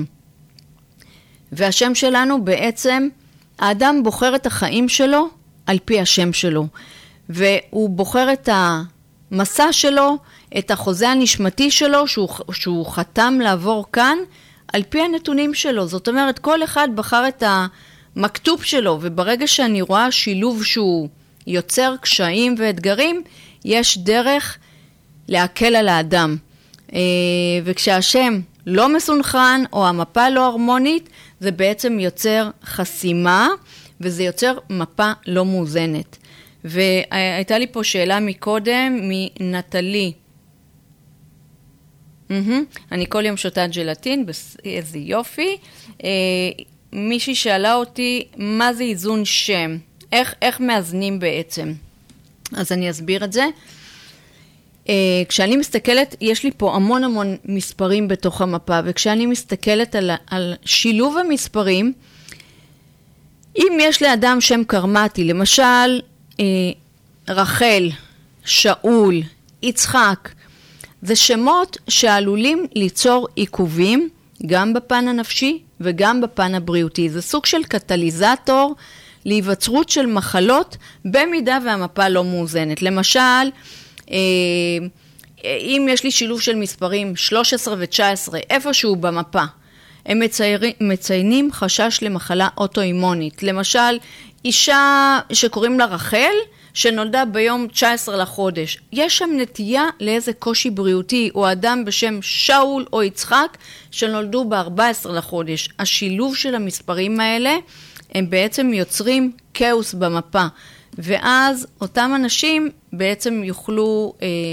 והשם שלנו בעצם, האדם בוחר את החיים שלו על פי השם שלו. והוא בוחר את המסע שלו, את החוזה הנשמתי שלו, שהוא חתם לעבור כאן, על פי הנתונים שלו. זאת אומרת, כל אחד בחר את המכתוב שלו, וברגע שאני רואה שילוב שהוא יוצר קשיים ואתגרים, יש דרך להקל על האדם. וכשהשם לא מסונכרן, או המפה לא הרמונית, זה בעצם יוצר חסימה, וזה יוצר מפה לא מאוזנת. והייתה לי פה שאלה מקודם, מנטלי. אני כל יום שותה ג'לטין, איזה יופי. מישהי שאלה אותי, מה זה איזון שם? איך מאזנים בעצם? אז אני אסביר את זה. כשאני מסתכלת, יש לי פה המון מספרים בתוך המפה, וכשאני מסתכלת על שילוב המספרים, אם יש לאדם שם קרמטי, למשל רחל, שאול, יצחק, זה שמות שעלולים ליצור עיכובים גם בפן הנפשי וגם בפן הבריאותי. זה סוג של קטליזטור להיווצרות של מחלות במידה והמפה לא מאוזנת. למשל, אם יש לי שילוב של מספרים 13 ו-19 איפשהו במפה, הם מציינים חשש למחלה אוטואימונית. למשל, אישה שקוראים לה רחל, שנולדה ביום 19 לחודש. יש שם נטייה לאיזה קושי בריאותי, או אדם בשם שאול או יצחק, שנולדו ב-14 לחודש. השילוב של המספרים האלה, הם בעצם יוצרים כאוס במפה. ואז אותם אנשים בעצם יוכלו,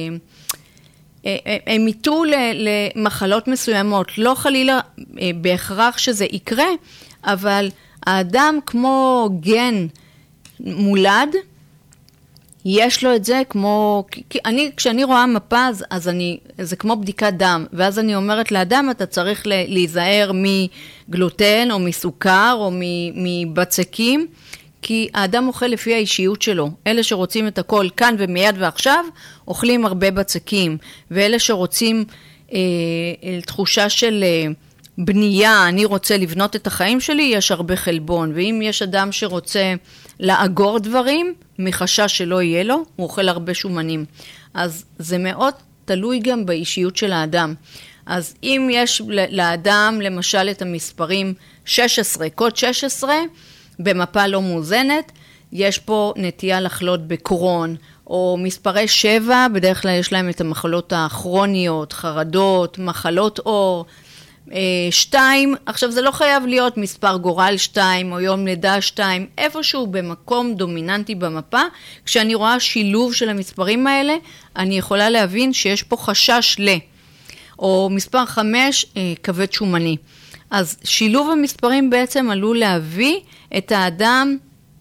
הם ייתו למחלות מסוימות. לא חלילה בהכרח שזה יקרה, אבל האדם כמו גן מולד, יש לו את זה כמו, כשאני רואה מפה, אז זה כמו בדיקת דם, ואז אני אומרת לאדם, אתה צריך להיזהר מגלוטן, או מסוכר, או מבצקים, כי האדם אוכל לפי האישיות שלו. אלה שרוצים את הכל כאן ומיד ועכשיו, אוכלים הרבה בצקים, ואלה שרוצים תחושה של בנייה, אני רוצה לבנות את החיים שלי, יש הרבה חלבון. ואם יש אדם שרוצה לאגור דברים, מחשש שלא יהיה לו, הוא אוכל הרבה שומנים. אז זה מאוד תלוי גם באישיות של האדם. אז אם יש לאדם למשל את המספרים 16, קוד 16, במפה לא מאוזנת, יש פה נטייה לחלות בקרון, או מספרי 7, בדרך כלל יש להם את המחלות הכרוניות, חרדות, מחלות אור, 2, עכשיו זה לא חייב להיות מספר גורל 2 או יום לידה 2, איפשהו במקום דומיננטי במפה, כשאני רואה שילוב של המספרים האלה, אני יכולה להבין שיש פה חשש או מספר 5, כבד שומני. אז שילוב המספרים בעצם עלול להביא את האדם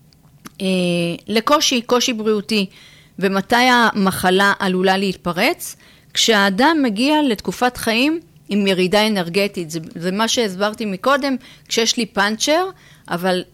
קושי בריאותי. ומתי המחלה עלולה להתפרץ? כשהאדם מגיע לתקופת חיים עם ירידה אנרגטית. זה מה שהסברתי מקודם, כשיש לי פנצ'ר, אבל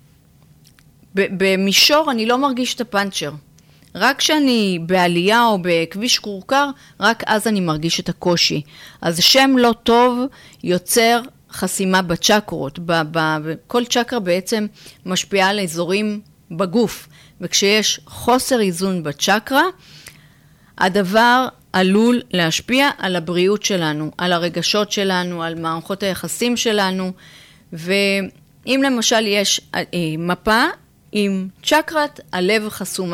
במישור אני לא מרגיש את הפנצ'ר. רק כשאני בעלייה או בכביש קורקר, רק אז אני מרגיש את הקושי. אז שם לא טוב יוצר חסימה בצ'קרות. כל צ'קרה בעצם משפיעה על אזורים בגוף. וכשיש חוסר איזון בצ'קרה, הדבר עלול להשפיע על הבריאות שלנו, על הרגשות שלנו, על מערכות היחסים שלנו. ואם למשל יש מפה עם צ'קרת הלב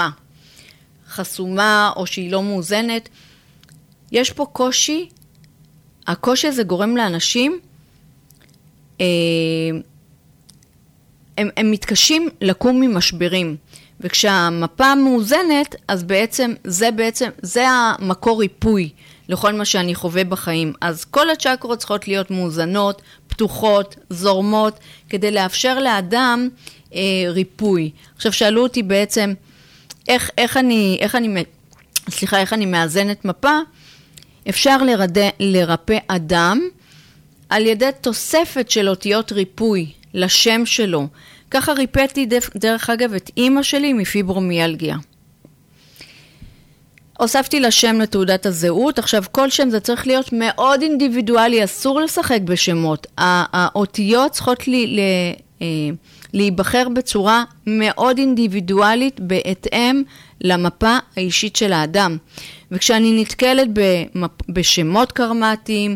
חסומה או שהיא לא מאוזנת, יש פה קושי. הקושי הזה גורם לאנשים, הם מתקשים לקום ממשברים. וכשהמפה מאוזנת, אז זה המקור ריפוי לכל מה שאני חווה בחיים. אז כל הצ'קרות צריכות להיות מאוזנות, פתוחות, זורמות, כדי לאפשר לאדם ריפוי. עכשיו שאלו אותי בעצם, איך אני מאזנת מפה? אפשר לרפא אדם על ידי תוספת של אותיות ריפוי לשם שלו. ככה ריפאתי דרך אגב את אמא שלי מפיברומיאלגיה. הוספתי לשם לתעודת הזהות. עכשיו כל שם זה צריך להיות מאוד אינדיבידואלי, אסור לשחק בשמות. האותיות צריכות להיבחר בצורה מאוד אינדיבידואלית בהתאם למפה האישית של האדם. וכשאני נתקלת בשמות קרמטיים,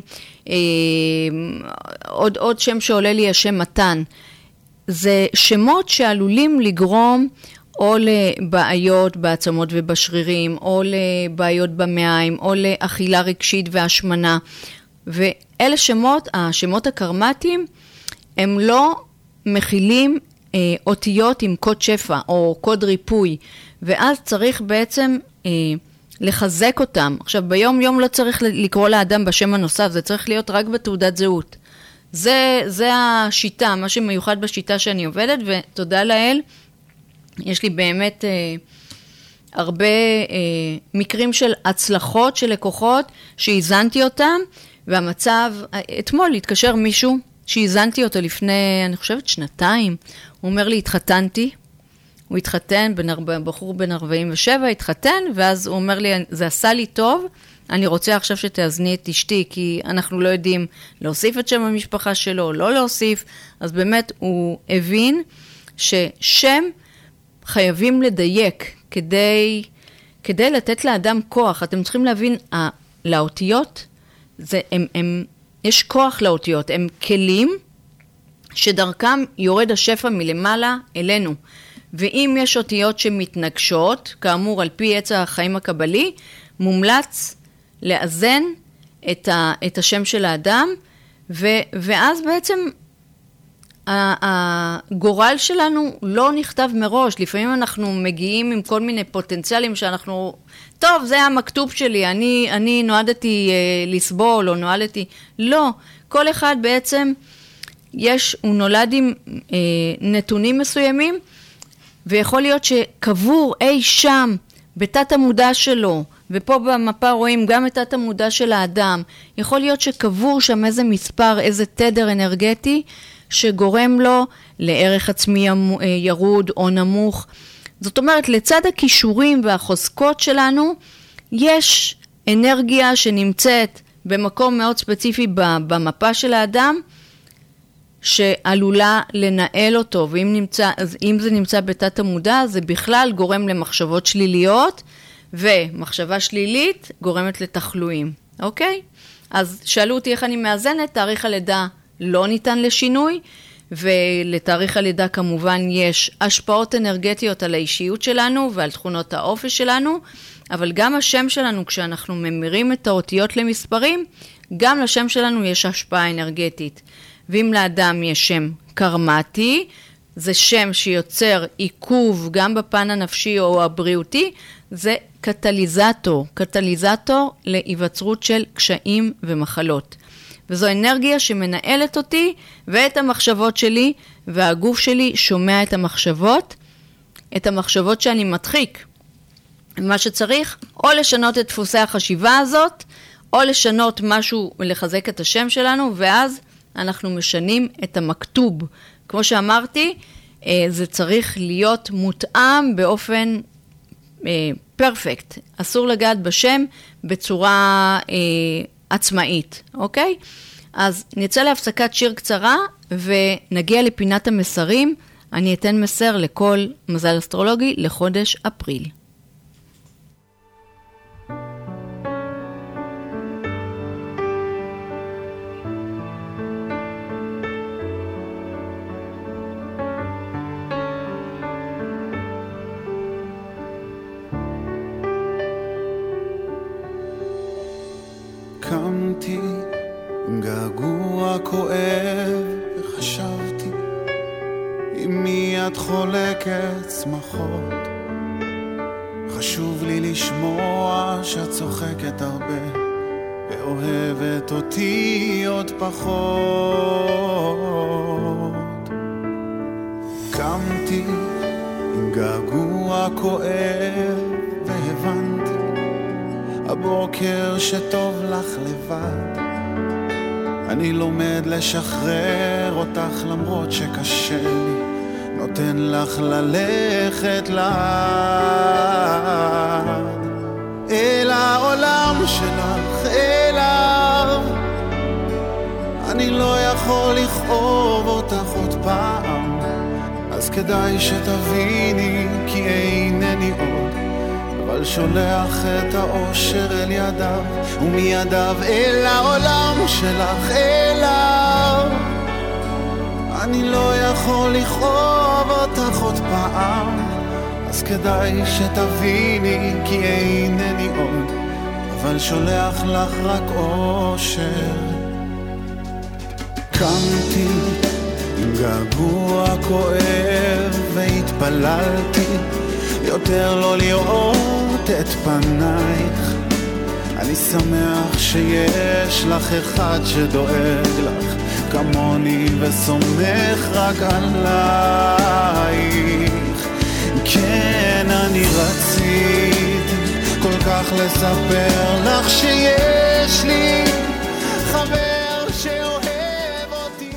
עוד שם שעולה לי השם מתן, זה שמות שעלולים לגרום או לבעיות בעצמות ובשרירים, או לבעיות במעיים, או לאכילה רגשית והשמנה. ואלה השמות הקרמטיים, הם לא מכילים אותיות עם קוד שפע או קוד ריפוי, ואז צריך בעצם לחזק אותם. עכשיו ביום יום לא צריך לקרוא לאדם בשם הנוסף, זה צריך להיות רק בתעודת זהות. זה השיטה, מה שמיוחד בשיטה שאני עובדת, ותודה לאל, יש לי באמת הרבה מקרים של הצלחות של לקוחות שהזנתי אותם, והמצב, אתמול התקשר מישהו שהזנתי אותו לפני, אני חושבת 2, הוא אומר לי, התחתנתי, הוא התחתן, בחור בן 47, התחתן, ואז הוא אומר לי, זה עשה לי טוב, אני רוצה עכשיו שתאזני את אשתי, כי אנחנו לא יודעים להוסיף את שם המשפחה שלו, לא להוסיף, אז באמת הוא הבין ששם חייבים לדייק כדי לתת לאדם כוח. אתם צריכים להבין, לאותיות, יש כוח לאותיות, הם כלים שדרכם יורד השפע מלמעלה אלינו. ואם יש אותיות שמתנגשות, כאמור על פי עץ החיים הקבלי, מומלץ לאזן את השם של האדם, ואז בעצם הגורל שלנו לא נכתב מראש. לפעמים אנחנו מגיעים עם כל מיני פוטנציאלים שאנחנו, טוב, זה המכתוב שלי, אני נועדתי לסבול או נועדתי, לא, כל אחד בעצם הוא נולד עם נתונים מסוימים, ויכול להיות שקבור אי שם בתת המודע שלו, ופה במפה רואים גם את תת המודע של האדם, יכול להיות שקבור שם איזה מספר, איזה תדר אנרגטי, שגורם לו לערך עצמי ירוד או נמוך. זאת אומרת, לצד הכישורים והחוזקות שלנו, יש אנרגיה שנמצאת במקום מאוד ספציפי במפה של האדם, שעלולה לנהל אותו, ואם זה נמצא בתת המודע, זה בכלל גורם למחשבות שליליות, ומחשבה שלילית גורמת לתחלואים, אוקיי? אז שאלו אותי איך אני מאזנת, תאריך הלידה לא ניתן לשינוי, ולתאריך הלידה כמובן יש השפעות אנרגטיות על האישיות שלנו ועל תכונות האופי שלנו, אבל גם השם שלנו, כשאנחנו ממירים את האותיות למספרים, גם לשם שלנו יש השפעה אנרגטית. ואם לאדם יש שם קרמטי, זה שם שיוצר עיכוב גם בפן הנפשי או הבריאותי, זה קטליזטור להיווצרות של קשיים ומחלות. וזו אנרגיה שמנהלת אותי ואת המחשבות שלי, והגוף שלי שומע את המחשבות שאני מדחיק. מה שצריך, או לשנות את דפוסי החשיבה הזאת, או לשנות משהו ולחזק את השם שלנו, ואז אנחנו משנים את המכתוב. כמו שאמרתי, זה צריך להיות מותאם באופן פרפקט. אסור לגעת בשם בצורה עצמאית, אוקיי? אז נצא להפסקת שיר קצרה ונגיע לפינת המסרים. אני אתן מסר לכל מזל אסטרולוגי לחודש אפריל. קמתי עם געגוע כואב וחשבתי עם מי את חולקת שמחות. חשוב לי לשמוע שאת צוחקת הרבה ואוהבת אותי עוד פחות. קמתי עם געגוע כואב והבנתי הבוקר שטוב לך לבד. אני לומד לשחרר אותך למרות שקשה לי, נותן לך ללכת לאט אל העולם שלך, אליו. אני לא יכול לכאוב אותך עוד פעם, אז כדאי שתביני כי אינני עוד, אבל שולח את האושר אל ידיו, ומידיו אל העולם שלך, אליו. אני לא יכול לכאוב אותך עוד פעם, אז כדאי שתביני כי אינני עוד, אבל שולח לך רק אושר. קמתי עם געגוע כואב והתפללתי יותר לא לראות את פנייך. אני שמח שיש לך אחד שדואג לך כמוני וסומך רק עלייך. כן, אני רציתי כל כך לספר לך שיש לי חבר שאוהב אותי.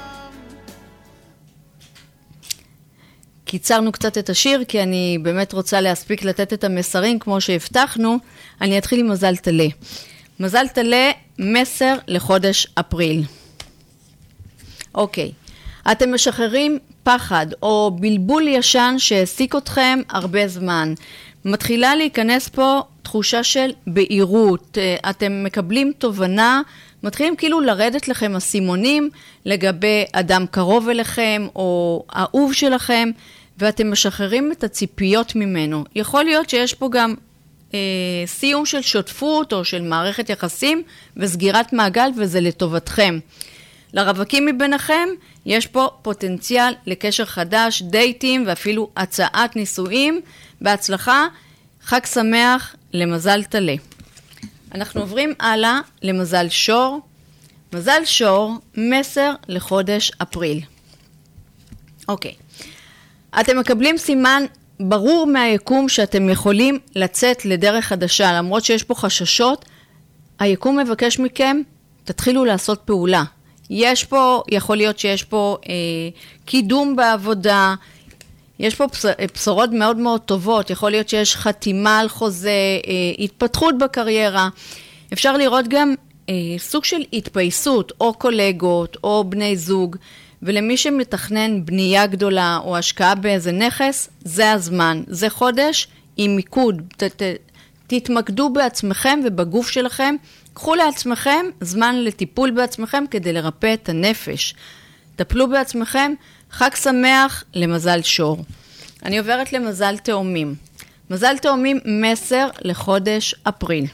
קיצרנו קצת את השיר, כי אני באמת רוצה להספיק לתת את המסרים כמו שהבטחנו. אני אתחיל עם מזל תלה. מזל תלה, מסר לחודש אפריל. אוקיי. אתם משחררים פחד או בלבול ישן שהעסיק אתכם הרבה זמן. מתחילה להיכנס פה תחושה של בהירות. אתם מקבלים תובנה, מתחילים כאילו לרדת לכם הסימונים לגבי אדם קרוב אליכם או אהוב שלכם, ואתם משחררים את הציפיות ממנו. יכול להיות שיש פה גם סיום של שותפות או של מערכת יחסים וסגירת מעגל, וזה לטובתכם. לרווקים מביניכם יש פה פוטנציאל לקשר חדש, דייטים ואפילו הצעת נישואים. בהצלחה, חג שמח למזל תלה. אנחנו עוברים הלאה למזל שור. מזל שור, מסר לחודש אפריל. אוקיי. אתם מקבלים סימן ברור מהיקום שאתם יכולים לצאת לדרך חדשה, למרות שיש פה חששות. היקום מבקש מכם, תתחילו לעשות פעולה. יש פה, יכול להיות שיש פה קידום בעבודה, יש פה בשורות מאוד מאוד טובות, יכול להיות שיש חתימה על חוזה, התפתחות בקריירה. אפשר לראות גם סוג של התפייסות, או קולגות, או בני זוג, ולמי שמתכנן בנייה גדולה או השקעה באיזה נכס, זה הזמן. זה חודש עם מיקוד. תתמקדו בעצמכם ובגוף שלכם. קחו לעצמכם זמן לטיפול בעצמכם כדי לרפא את הנפש. טפלו בעצמכם. חג שמח למזל שור. אני עוברת למזל תאומים. מזל תאומים, מסר לחודש אפריל.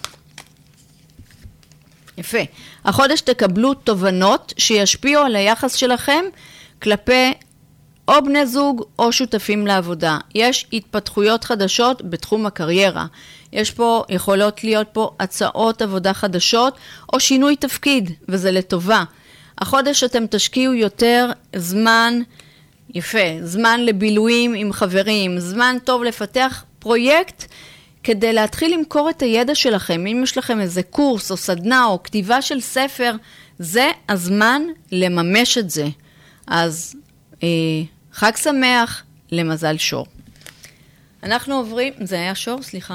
יפה. החודש תקבלו תובנות שישפיעו על היחס שלכם כלפי או בני זוג או שותפים לעבודה. יש התפתחויות חדשות בתחום הקריירה. יכולות להיות פה הצעות עבודה חדשות או שינוי תפקיד, וזה לטובה. החודש אתם תשקיעו יותר זמן, יפה, זמן לבילויים עם חברים, זמן טוב לפתח פרויקט כדי להתחיל למכור את הידע שלכם. אם יש לכם איזה קורס או סדנה או כתיבה של ספר, זה הזמן לממש את זה. אז חג שמח למזל שור. אנחנו עוברים, זה היה שור, סליחה.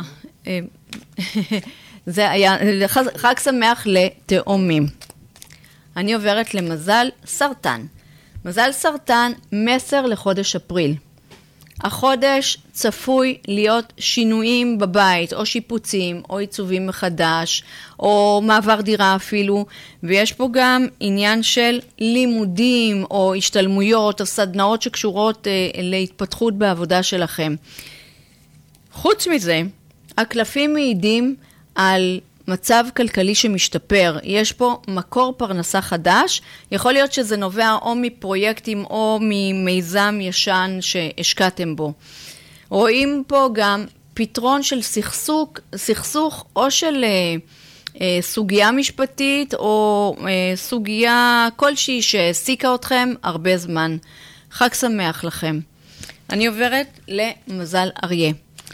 זה היה חג שמח לתאומים. אני עוברת למזל סרטן. מזל סרטן, מסר לחודש אפריל. החודש צפוי להיות שינויים בבית, או שיפוצים, או עיצובים מחדש, או מעבר דירה אפילו, ויש פה גם עניין של לימודים, או השתלמויות, או סדנאות שקשורות להתפתחות בעבודה שלכם. חוץ מזה, הקלפים מעידים על מצב כלכלי שמשתפר. יש פה מקור פרנסה חדש, יכול להיות שזה נובע או מפרויקטים או ממיזם ישן שהשקעתם בו. רואים פה גם פתרון של סכסוך או של סוגיה משפטית או סוגיה כלשהי שהעסיקה אתכם הרבה זמן. חג שמח לכם. אני עוברת למזל אריה.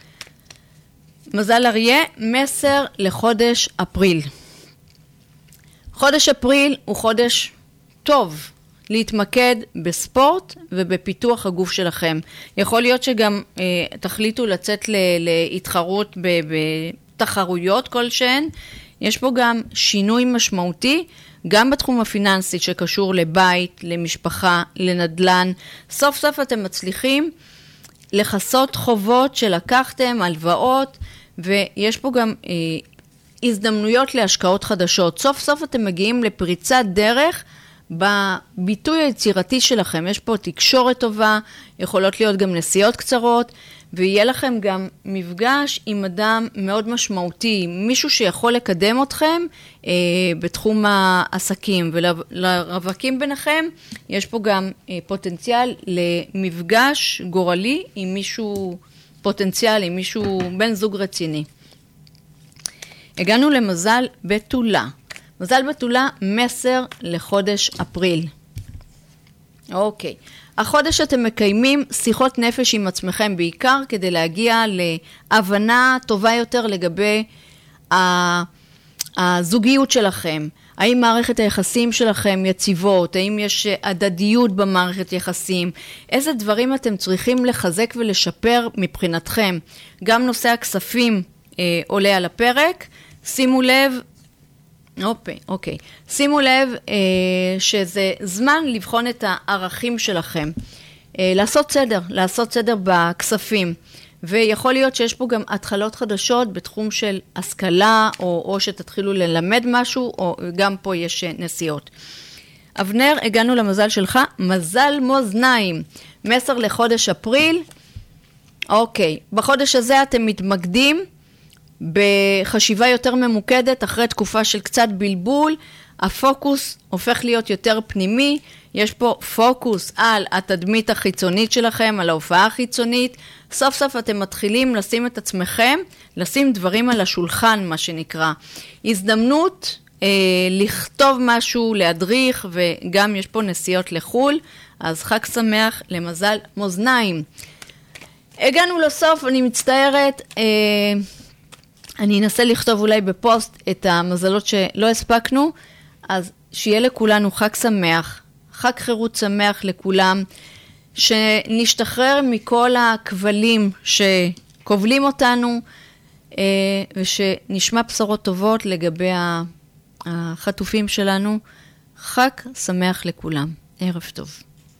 מזל אריה, מסר לחודש אפריל. חודש אפריל הוא חודש טוב להתמקד בספורט ובפיתוח הגוף שלכם. יכול להיות שגם תחליטו לצאת להתחרות בתחרויות כלשהן. יש פה גם שינוי משמעותי, גם בתחום הפיננסי שקשור לבית, למשפחה, לנדלן. סוף סוף אתם מצליחים לחסות חובות שלקחתם, הלוואות, ויש פה גם הזדמנויות להשקעות חדשות. סוף סוף אתם מגיעים לפריצת דרך בביטוי היצירתי שלכם. יש פה תקשורת טובה, יכולות להיות גם נסיעות קצרות, ויהיה לכם גם מפגש עם אדם מאוד משמעותי, מישהו שיכול לקדם אתכם בתחום העסקים, ולרווקים ביניכם יש פה גם פוטנציאל למפגש גורלי עם מישהו פוטנציאלי, מישהו בן זוג רציני. הגענו למזל בתולה. מזל בתולה, מסר לחודש אפריל. אוקיי. החודש אתם מקיימים שיחות נפש עם עצמכם בעיקר כדי להגיע להבנה טובה יותר לגבי הזוגיות שלכם. האם מערכת היחסים שלכם יציבות? האם יש הדדיות במערכת יחסים? איזה דברים אתם צריכים לחזק ולשפר מבחינתכם? גם נושא הכספים עולה על הפרק. שימו לב, אוקיי. שימו לב שזה זמן לבחון את הערכים שלכם. לעשות סדר בכספים. ויכול להיות שיש פה גם התחלות חדשות בתחום של השכלה, או שתתחילו ללמד משהו, או גם פה יש נסיעות. אבנר, הגענו למזל שלך, מזל מאזניים, מסר לחודש אפריל. אוקיי, בחודש הזה אתם מתמקדים בחשיבה יותר ממוקדת, אחרי תקופה של קצת בלבול, הפוקוס הופך להיות יותר פנימי, יש פה פוקוס על התדמית החיצונית שלכם, על ההופעה החיצונית, סוף סוף אתם מתחילים לשים את עצמכם, לשים דברים על השולחן, מה שנקרא. הזדמנות לכתוב משהו, להדריך, וגם יש פה נסיעות לחול, אז חג שמח למזל מאזניים. הגענו לסוף, אני מצטערת, אני אנסה לכתוב אולי בפוסט את המזלות שלא הספקנו, אז שיהיה לכולנו חג שמח, חג חירות שמח לכולם, שנשתחרר מכל הכבלים שקובלים אותנו, ושנשמע בשורות טובות לגבי החטופים שלנו. חג שמח לכולם. ערב טוב.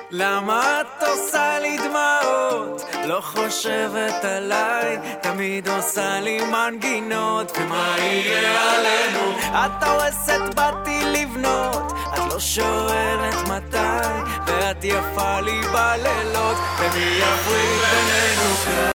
למה את עושה לי דמעות? לא חושבת עליי, תמיד עושה לי מנגינות. ומה יהיה עלינו? את הורסת באתי לבנות, את לא שואלת מתי, ואת יפה לי בלילות, ומי יפריד בינינו?